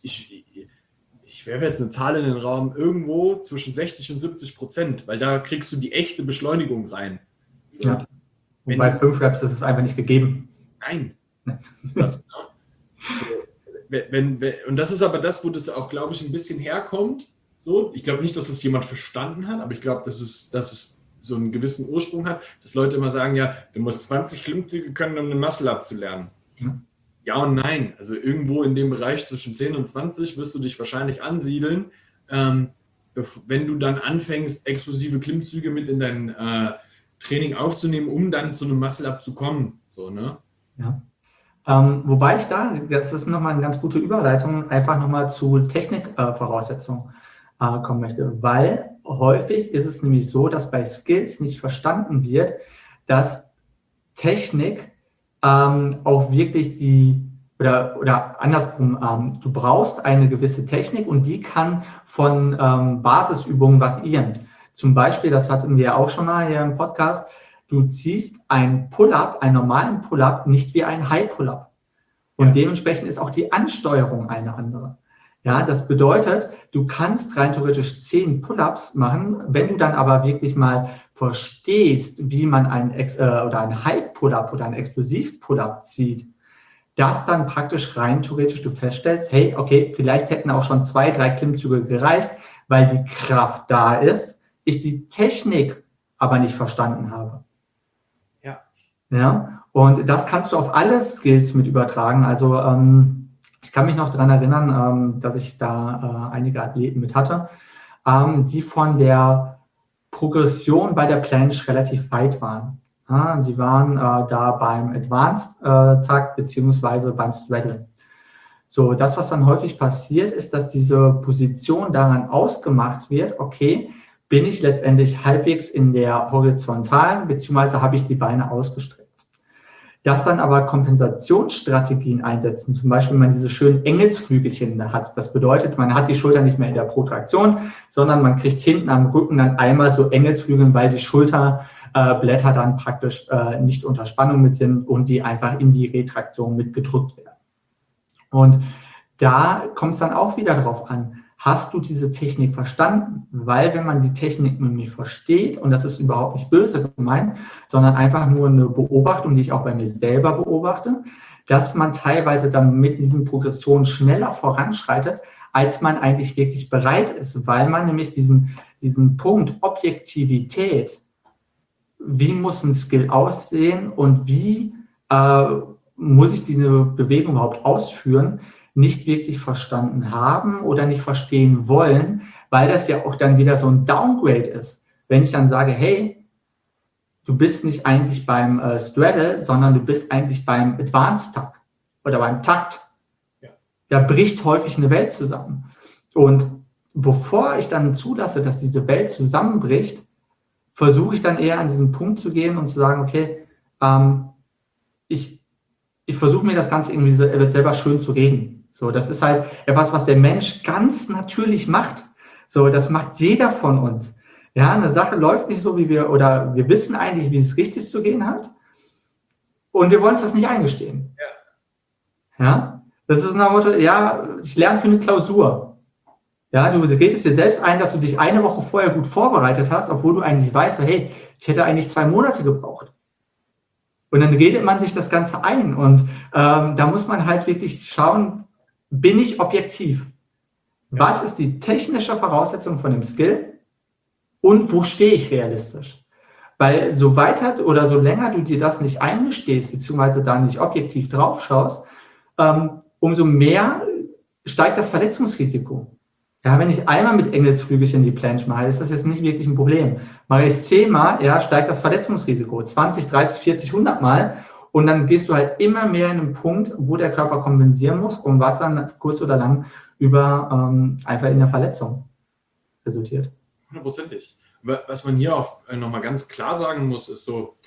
ich werfe jetzt eine Zahl in den Raum, irgendwo zwischen 60 und 70%, weil da kriegst du die echte Beschleunigung rein. So. Ja. Und bei 5 Reps ist es einfach nicht gegeben. Nein, das ist das. Ne? So, und das ist aber das, wo das auch, glaube ich, ein bisschen herkommt. So, ich glaube nicht, dass das jemand verstanden hat, aber ich glaube, dass es so einen gewissen Ursprung hat, dass Leute immer sagen, ja, du musst 20 Klimmzüge können, um einen Muscle-Up zu lernen. Ja und nein. Also irgendwo in dem Bereich zwischen 10 und 20 wirst du dich wahrscheinlich ansiedeln, wenn du dann anfängst, explosive Klimmzüge mit in dein Training aufzunehmen, um dann zu einem Muscle-Up zu kommen. So, ne? Ja. Wobei ich das ist nochmal eine ganz gute Überleitung, einfach nochmal zu Technikvoraussetzungen kommen möchte, weil häufig ist es nämlich so, dass bei Skills nicht verstanden wird, dass Technik auch wirklich oder andersrum, du brauchst eine gewisse Technik und die kann von Basisübungen variieren. Zum Beispiel, das hatten wir auch schon mal hier im Podcast, du ziehst einen Pull-Up, einen normalen Pull-Up, nicht wie einen High-Pull-Up. Und dementsprechend ist auch die Ansteuerung eine andere. Ja, das bedeutet, du kannst rein theoretisch 10 Pull-ups machen, wenn du dann aber wirklich mal verstehst, wie man einen High-Pull-up oder einen Explosiv-Pull-up zieht, dass dann praktisch rein theoretisch du feststellst, hey, okay, vielleicht hätten auch schon 2, 3 Klimmzüge gereicht, weil die Kraft da ist, ich die Technik aber nicht verstanden habe. Ja, und das kannst du auf alle Skills mit übertragen. Also ich kann mich noch daran erinnern, dass ich da einige Athleten mit hatte, die von der Progression bei der Planche relativ weit waren. Ja, die waren da beim Advanced-Takt beziehungsweise beim Straddle. So, das, was dann häufig passiert, ist, dass diese Position daran ausgemacht wird, okay, bin ich letztendlich halbwegs in der horizontalen, beziehungsweise habe ich die Beine ausgestreckt. Dass dann aber Kompensationsstrategien einsetzen, zum Beispiel, wenn man diese schönen Engelsflügelchen hat. Das bedeutet, man hat die Schulter nicht mehr in der Protraktion, sondern man kriegt hinten am Rücken dann einmal so Engelsflügel, weil die Schulterblätter dann praktisch nicht unter Spannung mit sind und die einfach in die Retraktion mit gedrückt werden. Und da kommt es dann auch wieder darauf an, hast du diese Technik verstanden? Weil wenn man die Technik nicht versteht, und das ist überhaupt nicht böse gemeint, sondern einfach nur eine Beobachtung, die ich auch bei mir selber beobachte, dass man teilweise dann mit diesen Progressionen schneller voranschreitet, als man eigentlich wirklich bereit ist, weil man nämlich diesen Punkt Objektivität, wie muss ein Skill aussehen und wie muss ich diese Bewegung überhaupt ausführen, nicht wirklich verstanden haben oder nicht verstehen wollen, weil das ja auch dann wieder so ein Downgrade ist. Wenn ich dann sage, hey, du bist nicht eigentlich beim Straddle, sondern du bist eigentlich beim Advanced-Takt oder beim Takt. Ja. Da bricht häufig eine Welt zusammen. Und bevor ich dann zulasse, dass diese Welt zusammenbricht, versuche ich dann eher an diesen Punkt zu gehen und zu sagen, okay, ich versuche mir das Ganze irgendwie selber schön zu reden. So, das ist halt etwas, was der Mensch ganz natürlich macht. So, das macht jeder von uns. Ja, eine Sache läuft nicht so, wie wir wissen eigentlich, wie es richtig zu gehen hat. Und wir wollen uns das nicht eingestehen. Ja, das ist ein Motto, ja, ich lerne für eine Klausur. Ja, du redest dir selbst ein, dass du dich eine Woche vorher gut vorbereitet hast, obwohl du eigentlich weißt, so, hey, ich hätte eigentlich 2 Monate gebraucht. Und dann redet man sich das Ganze ein. Und da muss man halt wirklich schauen, bin ich objektiv? Was ist die technische Voraussetzung von dem Skill und wo stehe ich realistisch? Weil so weiter oder so länger du dir das nicht eingestehst, beziehungsweise da nicht objektiv drauf schaust, umso mehr steigt das Verletzungsrisiko. Ja, wenn ich einmal mit Engelsflügelchen die Planche mache, ist das jetzt nicht wirklich ein Problem. Mache ich es 10-mal, ja, steigt das Verletzungsrisiko 20, 30, 40, 100 Mal. Und dann gehst du halt immer mehr in einen Punkt, wo der Körper kompensieren muss und was dann kurz oder lang über einfach in der Verletzung resultiert. 100%. Was man hier auch nochmal ganz klar sagen muss, ist so,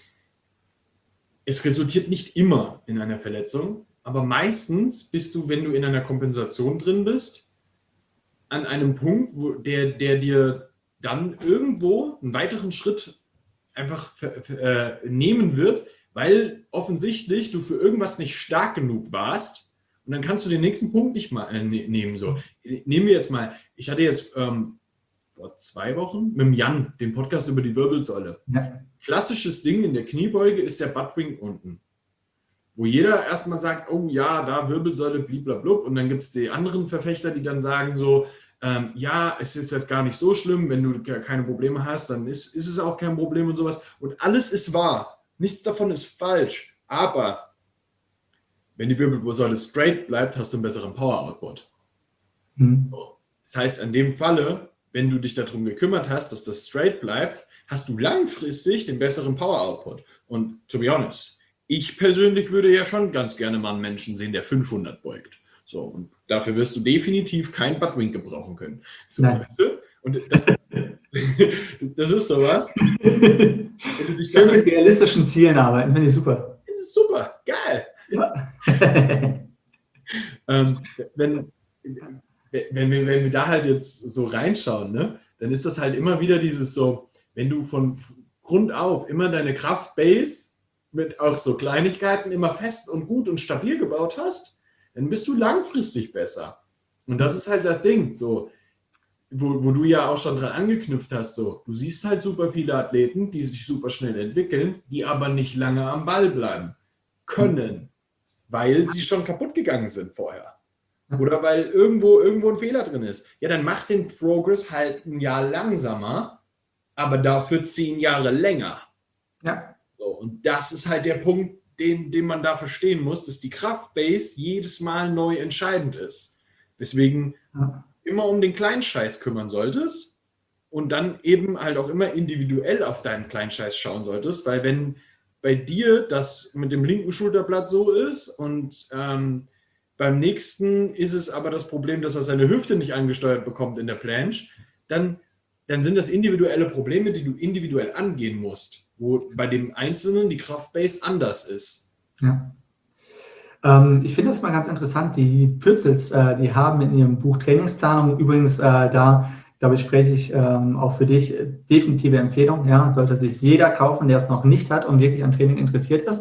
es resultiert nicht immer in einer Verletzung, aber meistens bist du, wenn du in einer Kompensation drin bist, an einem Punkt, der dir dann irgendwo einen weiteren Schritt einfach nehmen wird, weil offensichtlich du für irgendwas nicht stark genug warst und dann kannst du den nächsten Punkt nicht mal nehmen. So. Nehmen wir jetzt mal, ich hatte jetzt vor 2 Wochen mit dem Jan den Podcast über die Wirbelsäule. Ja. Klassisches Ding in der Kniebeuge ist der Buttwing unten, wo jeder erstmal sagt, oh ja, da Wirbelsäule, bliblablub, und dann gibt es die anderen Verfechter, die dann sagen so, ja, es ist jetzt gar nicht so schlimm, wenn du keine Probleme hast, dann ist es auch kein Problem und sowas. Und alles ist wahr. Nichts davon ist falsch, aber wenn die Wirbelsäule straight bleibt, hast du einen besseren Power-Output. Das heißt, in dem Falle, wenn du dich darum gekümmert hast, dass das straight bleibt, hast du langfristig den besseren Power-Output. Und to be honest, ich persönlich würde ja schon ganz gerne mal einen Menschen sehen, der 500 beugt. So, und dafür wirst du definitiv kein Buttwing gebrauchen können. So, weißt du? Und das ist sowas. Wenn du dich schön mit realistischen Zielen arbeiten, finde ich super. Das ist super, geil. Ja. Wenn wir da halt jetzt so reinschauen, ne, dann ist das halt immer wieder dieses so, wenn du von Grund auf immer deine Kraftbase mit auch so Kleinigkeiten immer fest und gut und stabil gebaut hast, dann bist du langfristig besser. Und das ist halt das Ding. So, wo du ja auch schon dran angeknüpft hast, so, du siehst halt super viele Athleten, die sich super schnell entwickeln, die aber nicht lange am Ball bleiben können, weil sie schon kaputt gegangen sind vorher. Oder weil irgendwo ein Fehler drin ist. Ja, dann mach den Progress halt ein Jahr langsamer, aber dafür 10 Jahre länger. Ja. So, und das ist halt der Punkt, den man da verstehen muss, dass die Kraftbase jedes Mal neu entscheidend ist. Deswegen immer um den kleinen Scheiß kümmern solltest und dann eben halt auch immer individuell auf deinen kleinen Scheiß schauen solltest, weil wenn bei dir das mit dem linken Schulterblatt so ist und beim nächsten ist es aber das Problem, dass er seine Hüfte nicht angesteuert bekommt in der Planche, dann sind das individuelle Probleme, die du individuell angehen musst, wo bei dem Einzelnen die Kraftbase anders ist. Ja. Ich finde das mal ganz interessant, die Pürzels, die haben in ihrem Buch Trainingsplanung, übrigens da bespreche ich auch für dich definitive Empfehlung, ja, sollte sich jeder kaufen, der es noch nicht hat und wirklich an Training interessiert ist,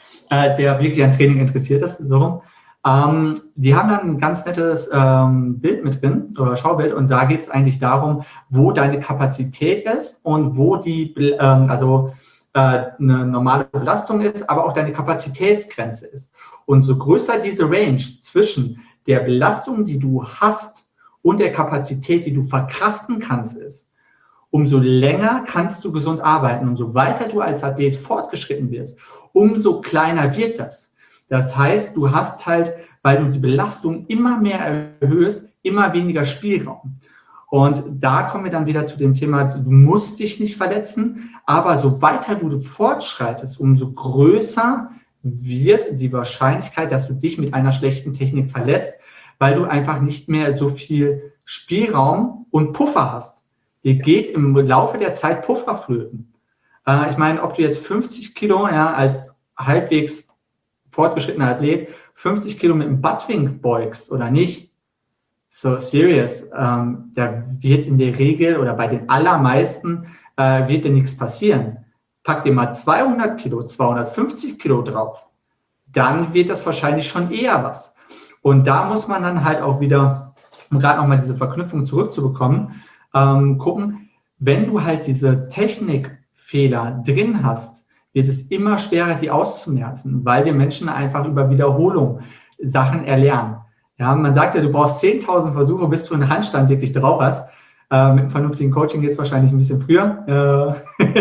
so. Die haben dann ein ganz nettes Bild mit drin, oder Schaubild, und da geht es eigentlich darum, wo deine Kapazität ist und wo die, eine normale Belastung ist, aber auch deine Kapazitätsgrenze ist. Und so größer diese Range zwischen der Belastung, die du hast, und der Kapazität, die du verkraften kannst, ist, umso länger kannst du gesund arbeiten. Und so weiter du als Athlet fortgeschritten wirst, umso kleiner wird das. Das heißt, du hast halt, weil du die Belastung immer mehr erhöhst, immer weniger Spielraum. Und da kommen wir dann wieder zu dem Thema, du musst dich nicht verletzen, aber so weiter du fortschreitest, umso größer wird die Wahrscheinlichkeit, dass du dich mit einer schlechten Technik verletzt, weil du einfach nicht mehr so viel Spielraum und Puffer hast. Dir geht im Laufe der Zeit Puffer flöten. Ich meine, ob du jetzt 50 Kilo als halbwegs fortgeschrittener Athlet 50 Kilo mit dem Buttwink beugst oder nicht, so serious, da wird in der Regel oder bei den allermeisten wird dir nichts passieren. Pack dir mal 200 Kilo, 250 Kilo drauf, dann wird das wahrscheinlich schon eher was. Und da muss man dann halt auch wieder, um gerade nochmal diese Verknüpfung zurückzubekommen, gucken, wenn du halt diese Technikfehler drin hast, wird es immer schwerer, die auszumerzen, weil wir Menschen einfach über Wiederholung Sachen erlernen. Ja, man sagt ja, du brauchst 10.000 Versuche, bis du einen Handstand wirklich drauf hast. Mit einem vernünftigen Coaching geht es wahrscheinlich ein bisschen früher.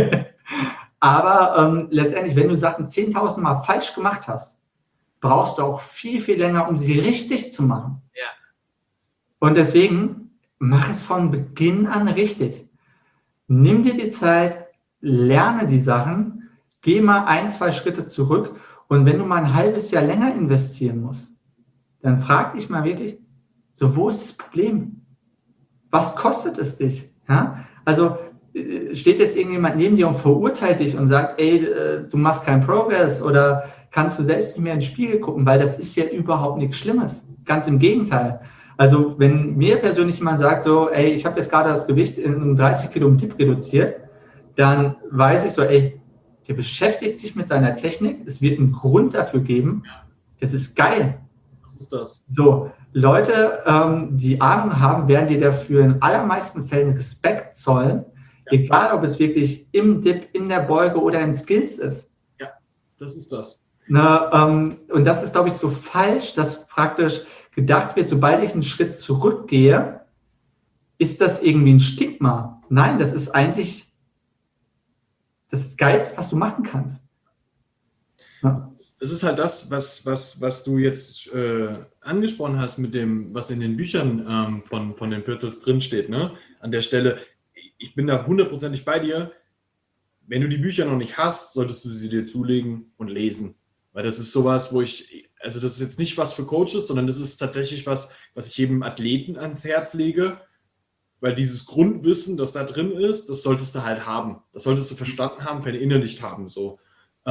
Aber letztendlich, wenn du Sachen 10.000 Mal falsch gemacht hast, brauchst du auch viel, viel länger, um sie richtig zu machen. Ja. Und deswegen, mach es von Beginn an richtig. Nimm dir die Zeit, lerne die Sachen, geh mal 1, 2 Schritte zurück, und wenn du mal ein halbes Jahr länger investieren musst, dann frag dich mal wirklich, so, wo ist das Problem? Was kostet es dich? Ja? Also steht jetzt irgendjemand neben dir und verurteilt dich und sagt, ey, du machst keinen Progress oder kannst du selbst nicht mehr in den Spiegel gucken, weil das ist ja überhaupt nichts Schlimmes. Ganz im Gegenteil. Also wenn mir persönlich jemand sagt, so, ey, ich habe jetzt gerade das Gewicht um 30 Kilo im Dip reduziert, dann weiß ich so, ey, der beschäftigt sich mit seiner Technik, es wird einen Grund dafür geben, das ist geil. Was ist das? So, Leute, die Ahnung haben, werden dir dafür in allermeisten Fällen Respekt zollen, egal ob es wirklich im Dip, in der Beuge oder in Skills ist. Ja, das ist das. Und das ist, glaube ich, so falsch, dass praktisch gedacht wird, sobald ich einen Schritt zurückgehe, ist das irgendwie ein Stigma. Nein, das ist eigentlich das Geilste, was du machen kannst. Ja. Das ist halt das, was du jetzt angesprochen hast mit dem, was in den Büchern von den Pürzels drinsteht. Ne? An der Stelle, ich bin da 100%ig bei dir. Wenn du die Bücher noch nicht hast, solltest du sie dir zulegen und lesen. Weil das ist sowas, also das ist jetzt nicht was für Coaches, sondern das ist tatsächlich was ich jedem Athleten ans Herz lege. Weil dieses Grundwissen, das da drin ist, das solltest du halt haben. Das solltest du verstanden haben, verinnerlicht haben. So.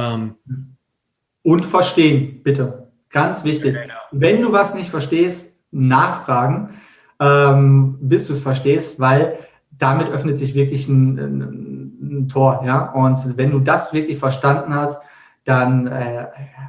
Und verstehen, bitte. Ganz wichtig. Ja, genau. Wenn du was nicht verstehst, nachfragen, bis du es verstehst, weil damit öffnet sich wirklich ein Tor. Ja? Und wenn du das wirklich verstanden hast, dann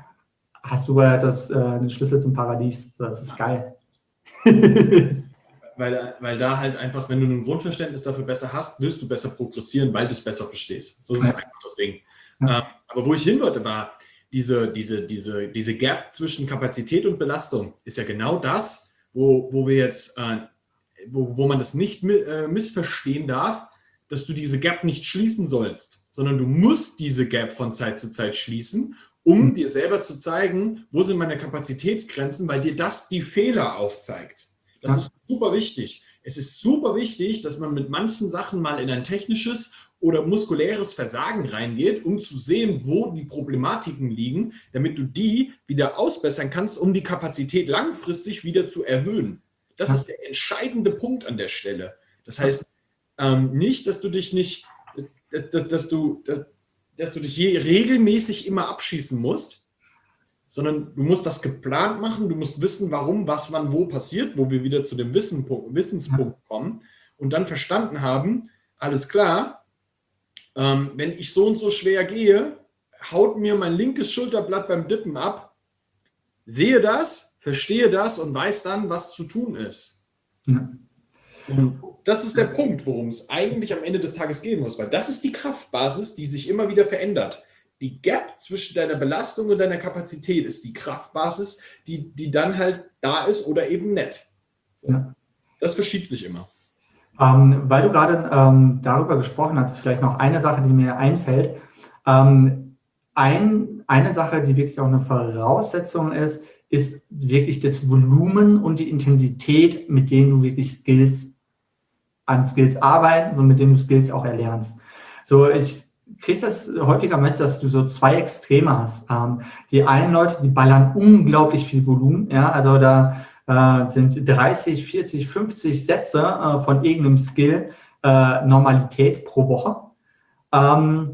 hast du den Schlüssel zum Paradies. Das ist geil. weil da halt einfach, wenn du ein Grundverständnis dafür besser hast, wirst du besser progressieren, weil du es besser verstehst. Das ist einfach das Ding. Aber wo ich hin wollte, war, diese Gap zwischen Kapazität und Belastung ist ja genau das, wo wir jetzt, wo man das nicht missverstehen darf, dass du diese Gap nicht schließen sollst, sondern du musst diese Gap von Zeit zu Zeit schließen, um dir selber zu zeigen, wo sind meine Kapazitätsgrenzen, weil dir das die Fehler aufzeigt. Das ist super wichtig. Es ist super wichtig, dass man mit manchen Sachen mal in ein technisches oder muskuläres Versagen reingeht, um zu sehen, wo die Problematiken liegen, damit du die wieder ausbessern kannst, um die Kapazität langfristig wieder zu erhöhen. Das ist der entscheidende Punkt an der Stelle. Das heißt nicht, dass du dich nicht, dass du dich regelmäßig immer abschießen musst, sondern du musst das geplant machen, du musst wissen, warum, was, wann, wo passiert, wo wir wieder zu dem Wissenspunkt kommen und dann verstanden haben, alles klar, wenn ich so und so schwer gehe, haut mir mein linkes Schulterblatt beim Dippen ab, sehe das, verstehe das und weiß dann, was zu tun ist. Ja. Und das ist der Punkt, worum es eigentlich am Ende des Tages gehen muss, weil das ist die Kraftbasis, die sich immer wieder verändert. Die Gap zwischen deiner Belastung und deiner Kapazität ist die Kraftbasis, die dann halt da ist oder eben nicht. So. Ja. Das verschiebt sich immer. Weil du gerade darüber gesprochen hast, vielleicht noch eine Sache, die mir einfällt. Eine Sache, die wirklich auch eine Voraussetzung ist wirklich das Volumen und die Intensität, mit denen du wirklich an Skills arbeiten und mit denen du Skills auch erlernst. So, ich kriege das häufiger mit, dass du so zwei Extreme hast. Die einen Leute, die ballern unglaublich viel Volumen, ja, also da sind 30, 40, 50 Sätze von irgendeinem Skill Normalität pro Woche. Dann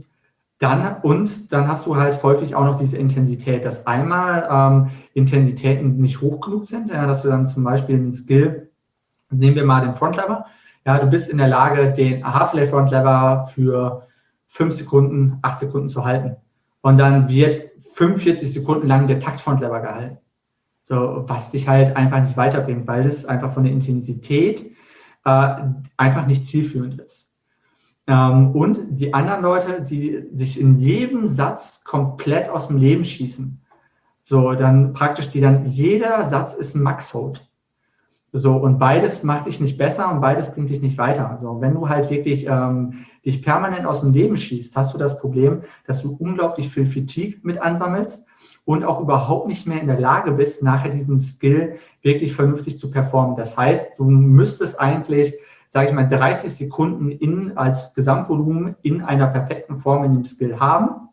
hast du halt häufig auch noch diese Intensität, dass einmal Intensitäten nicht hoch genug sind, ja, dass du dann zum Beispiel einen Skill, nehmen wir mal den Frontlever, ja, du bist in der Lage, den Half-Lay Frontlever für 5 Sekunden, 8 Sekunden zu halten. Und dann wird 45 Sekunden lang der Takt-Frontlever gehalten. So, was dich halt einfach nicht weiterbringt, weil das einfach von der Intensität einfach nicht zielführend ist. Und die anderen Leute, die sich in jedem Satz komplett aus dem Leben schießen, so, dann praktisch jeder Satz ist ein Max-Hold. So, und beides macht dich nicht besser und beides bringt dich nicht weiter. Also, wenn du halt wirklich dich permanent aus dem Leben schießt, hast du das Problem, dass du unglaublich viel Fatigue mit ansammelst und auch überhaupt nicht mehr in der Lage bist, nachher diesen Skill wirklich vernünftig zu performen. Das heißt, du müsstest eigentlich, sage ich mal, 30 Sekunden als Gesamtvolumen in einer perfekten Form in dem Skill haben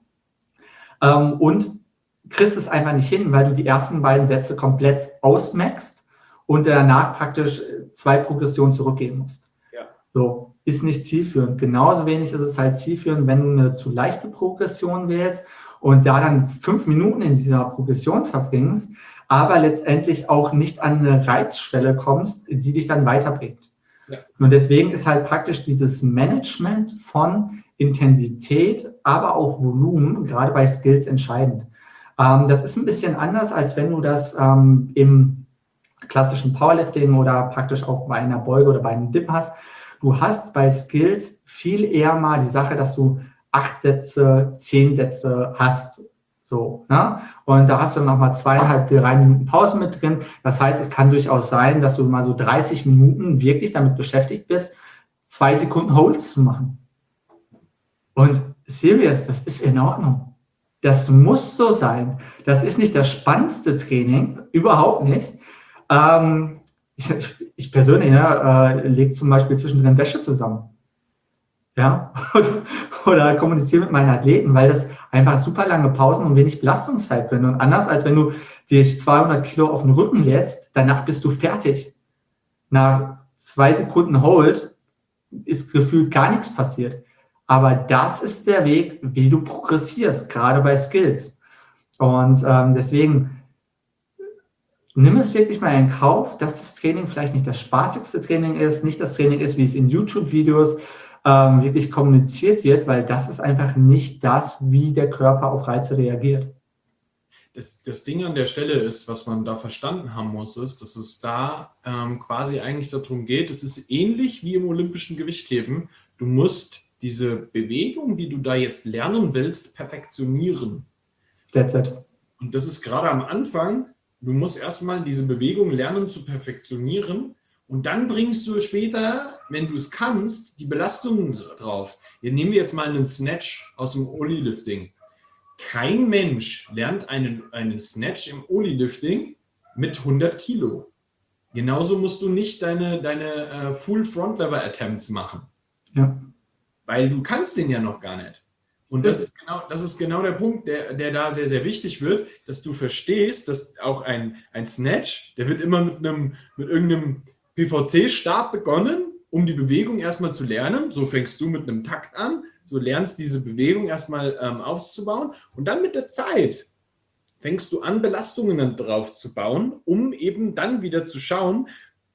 und kriegst es einfach nicht hin, weil du die ersten beiden Sätze komplett ausmaxst und danach praktisch 2 Progressionen zurückgeben musst. Ja. So, ist nicht zielführend. Genauso wenig ist es halt zielführend, wenn du eine zu leichte Progression wählst und da dann 5 Minuten in dieser Progression verbringst, aber letztendlich auch nicht an eine Reizschwelle kommst, die dich dann weiterbringt. Ja. Und deswegen ist halt praktisch dieses Management von Intensität, aber auch Volumen, gerade bei Skills entscheidend. Das ist ein bisschen anders, als wenn du das im klassischen Powerlifting oder praktisch auch bei einer Beuge oder bei einem Dip hast. Du hast bei Skills viel eher mal die Sache, dass du 8 Sätze, 10 Sätze hast. So, ne? Und da hast du nochmal 2,5, 3 Minuten Pause mit drin. Das heißt, es kann durchaus sein, dass du mal so 30 Minuten wirklich damit beschäftigt bist, 2 Sekunden Holds zu machen. Und serious, das ist in Ordnung. Das muss so sein. Das ist nicht das spannendste Training, überhaupt nicht. Ich persönlich lege zum Beispiel zwischendrin Wäsche zusammen. Ja, oder kommuniziere mit meinen Athleten, weil das einfach super lange Pausen und wenig Belastungszeit bringt. Und anders als wenn du dich 200 Kilo auf den Rücken lädst, danach bist du fertig. Nach 2 Sekunden Hold ist gefühlt gar nichts passiert. Aber das ist der Weg, wie du progressierst, gerade bei Skills. Und deswegen nimm es wirklich mal in Kauf, dass das Training vielleicht nicht das spaßigste Training ist, nicht das Training ist, wie es in YouTube-Videos wirklich kommuniziert wird, weil das ist einfach nicht das, wie der Körper auf Reize reagiert. Das Ding an der Stelle ist, was man da verstanden haben muss, ist, dass es da quasi eigentlich darum geht, es ist ähnlich wie im olympischen Gewichtheben, du musst diese Bewegung, die du da jetzt lernen willst, perfektionieren. Derzeit. Und das ist gerade am Anfang, du musst erstmal diese Bewegung lernen zu perfektionieren und dann bringst du später, wenn du es kannst, die Belastungen drauf. Nehmen wir jetzt mal einen Snatch aus dem Oli-Lifting. Kein Mensch lernt einen Snatch im Oli-Lifting mit 100 Kilo. Genauso musst du nicht deine Full Front Lever Attempts machen. Ja. Weil du kannst den ja noch gar nicht. Und das ist genau der Punkt, der da sehr, sehr wichtig wird, dass du verstehst, dass auch ein Snatch, der wird immer mit irgendeinem PVC-Stab begonnen, um die Bewegung erstmal zu lernen. So fängst du mit einem Takt an, so lernst diese Bewegung erstmal aufzubauen und dann mit der Zeit fängst du an, Belastungen drauf zu bauen, um eben dann wieder zu schauen,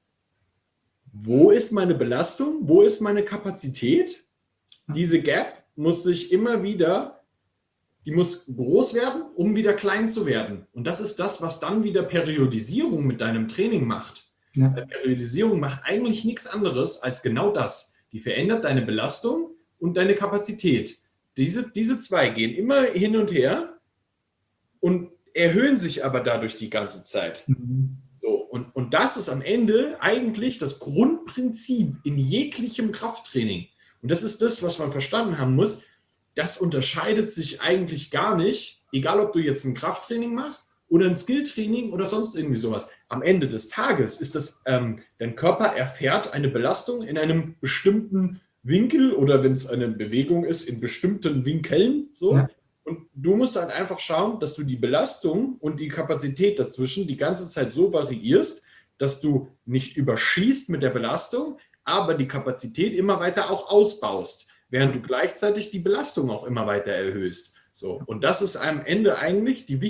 wo ist meine Belastung, wo ist meine Kapazität. Diese Gap muss sich immer wieder, die muss groß werden, um wieder klein zu werden. Und das ist das, was dann wieder Periodisierung mit deinem Training macht. Ja. Periodisierung macht eigentlich nichts anderes als genau das. Die verändert deine Belastung und deine Kapazität. Diese zwei gehen immer hin und her und erhöhen sich aber dadurch die ganze Zeit. So, und das ist am Ende eigentlich das Grundprinzip in jeglichem Krafttraining. Und das ist das, was man verstanden haben muss. Das unterscheidet sich eigentlich gar nicht, egal ob du jetzt ein Krafttraining machst oder ein Skilltraining oder sonst irgendwie sowas. Am Ende des Tages ist das, dein Körper erfährt eine Belastung in einem bestimmten Winkel oder wenn es eine Bewegung ist, in bestimmten Winkeln. So. Ja. Und du musst halt einfach schauen, dass du die Belastung und die Kapazität dazwischen die ganze Zeit so variierst, dass du nicht überschießt mit der Belastung, aber die Kapazität immer weiter auch ausbaust, während du gleichzeitig die Belastung auch immer weiter erhöhst. So. Und das ist am Ende eigentlich das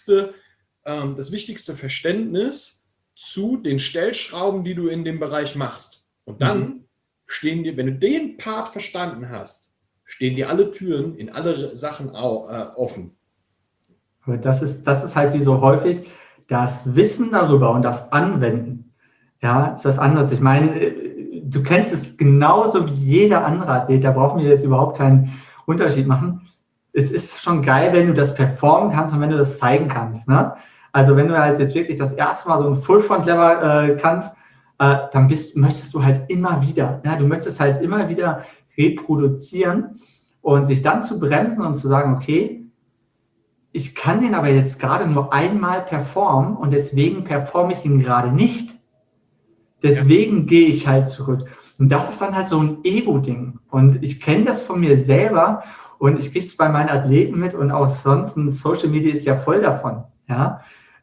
wichtigste Verständnis zu den Stellschrauben, die du in dem Bereich machst. Und dann stehen dir, wenn du den Part verstanden hast, stehen dir alle Türen in alle Sachen offen. Aber das ist halt wie so häufig das Wissen darüber und das Anwenden. Ja, ist was anderes. Ich meine, du kennst es genauso wie jeder andere Athlet, da brauchen wir jetzt überhaupt keinen Unterschied machen. Es ist schon geil, wenn du das performen kannst und wenn du das zeigen kannst. Ne? Also wenn du halt jetzt wirklich das erste Mal so ein Full Front Lever kannst, dann möchtest du halt immer wieder, ja, du möchtest halt immer wieder reproduzieren und sich dann zu bremsen und zu sagen, okay, ich kann den aber jetzt gerade nur einmal performen und deswegen performe ich ihn gerade nicht. Deswegen gehe ich halt zurück. Und das ist dann halt so ein Ego-Ding. Und ich kenne das von mir selber und ich kriege es bei meinen Athleten mit und auch sonst Social Media ist ja voll davon. Ja?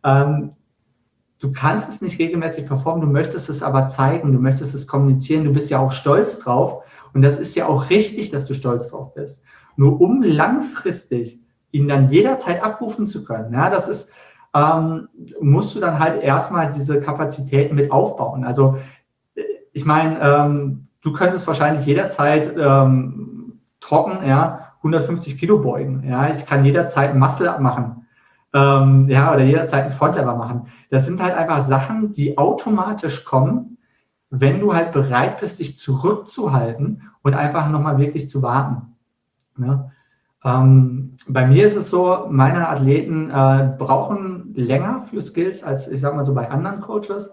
Du kannst es nicht regelmäßig performen, du möchtest es aber zeigen, du möchtest es kommunizieren, du bist ja auch stolz drauf. Und das ist ja auch richtig, dass du stolz drauf bist. Nur um langfristig ihn dann jederzeit abrufen zu können, ja, das ist, musst du dann halt erstmal diese Kapazitäten mit aufbauen. Also ich meine, du könntest wahrscheinlich jederzeit trocken, ja, 150 Kilo beugen. Ja, ich kann jederzeit ein Muscle-Up machen. Ja, oder jederzeit einen Frontlever machen. Das sind halt einfach Sachen, die automatisch kommen, wenn du halt bereit bist, dich zurückzuhalten und einfach nochmal wirklich zu warten. Ja? Bei mir ist es so, meine Athleten brauchen länger für Skills als, ich sag mal so, bei anderen Coaches.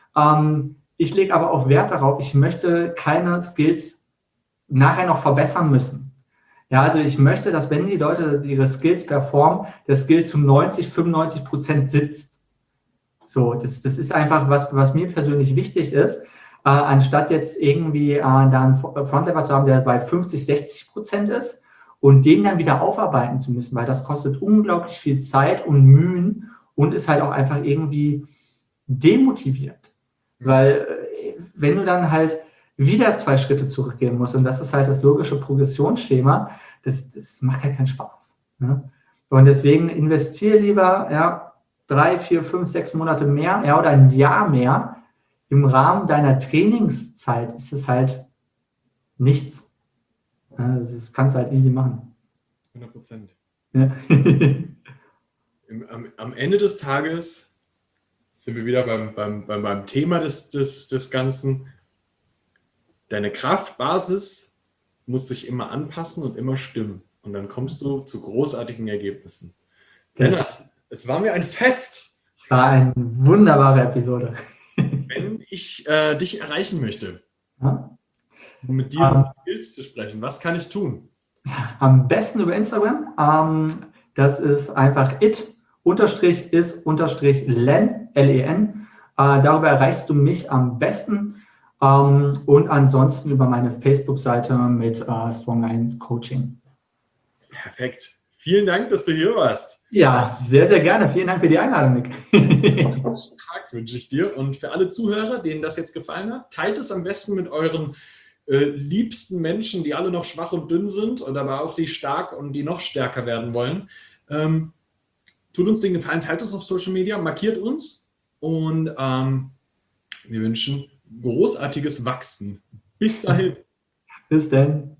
Ich lege aber auch Wert darauf, ich möchte keine Skills nachher noch verbessern müssen. Ja, also ich möchte, dass wenn die Leute ihre Skills performen, der Skill zu 90-95% sitzt. So, das ist einfach was mir persönlich wichtig ist, anstatt jetzt irgendwie da einen Frontlever zu haben, der bei 50-60% ist und den dann wieder aufarbeiten zu müssen, weil das kostet unglaublich viel Zeit und Mühen und ist halt auch einfach irgendwie demotiviert. Weil wenn du dann halt wieder 2 Schritte zurückgehen musst, und das ist halt das logische Progressionsschema, das macht halt keinen Spaß. Ne? Und deswegen investiere lieber 3, 4, 5, 6 Monate mehr oder ein Jahr mehr. Im Rahmen deiner Trainingszeit ist es halt nichts. Das kannst du halt easy machen. 100%. Ja. Am Ende des Tages sind wir wieder beim Thema des Ganzen. Deine Kraftbasis muss sich immer anpassen und immer stimmen. Und dann kommst du zu großartigen Ergebnissen. Lennart, es war mir ein Fest. Es war eine wunderbare Episode. Wenn ich dich erreichen möchte, Ja? um mit dir über Skills zu sprechen, was kann ich tun? Am besten über Instagram. Das ist einfach it_is_len, Len. Darüber erreichst du mich am besten. Und ansonsten über meine Facebook-Seite mit Strongline Coaching. Perfekt. Vielen Dank, dass du hier warst. Ja, sehr, sehr gerne. Vielen Dank für die Einladung, Nick. Einen Tag wünsche ich dir. Und für alle Zuhörer, denen das jetzt gefallen hat, teilt es am besten mit euren liebsten Menschen, die alle noch schwach und dünn sind und aber auch die stark und die noch stärker werden wollen. Tut uns den Gefallen, teilt es auf Social Media, markiert uns und wir wünschen großartiges Wachsen. Bis dahin. Bis dann.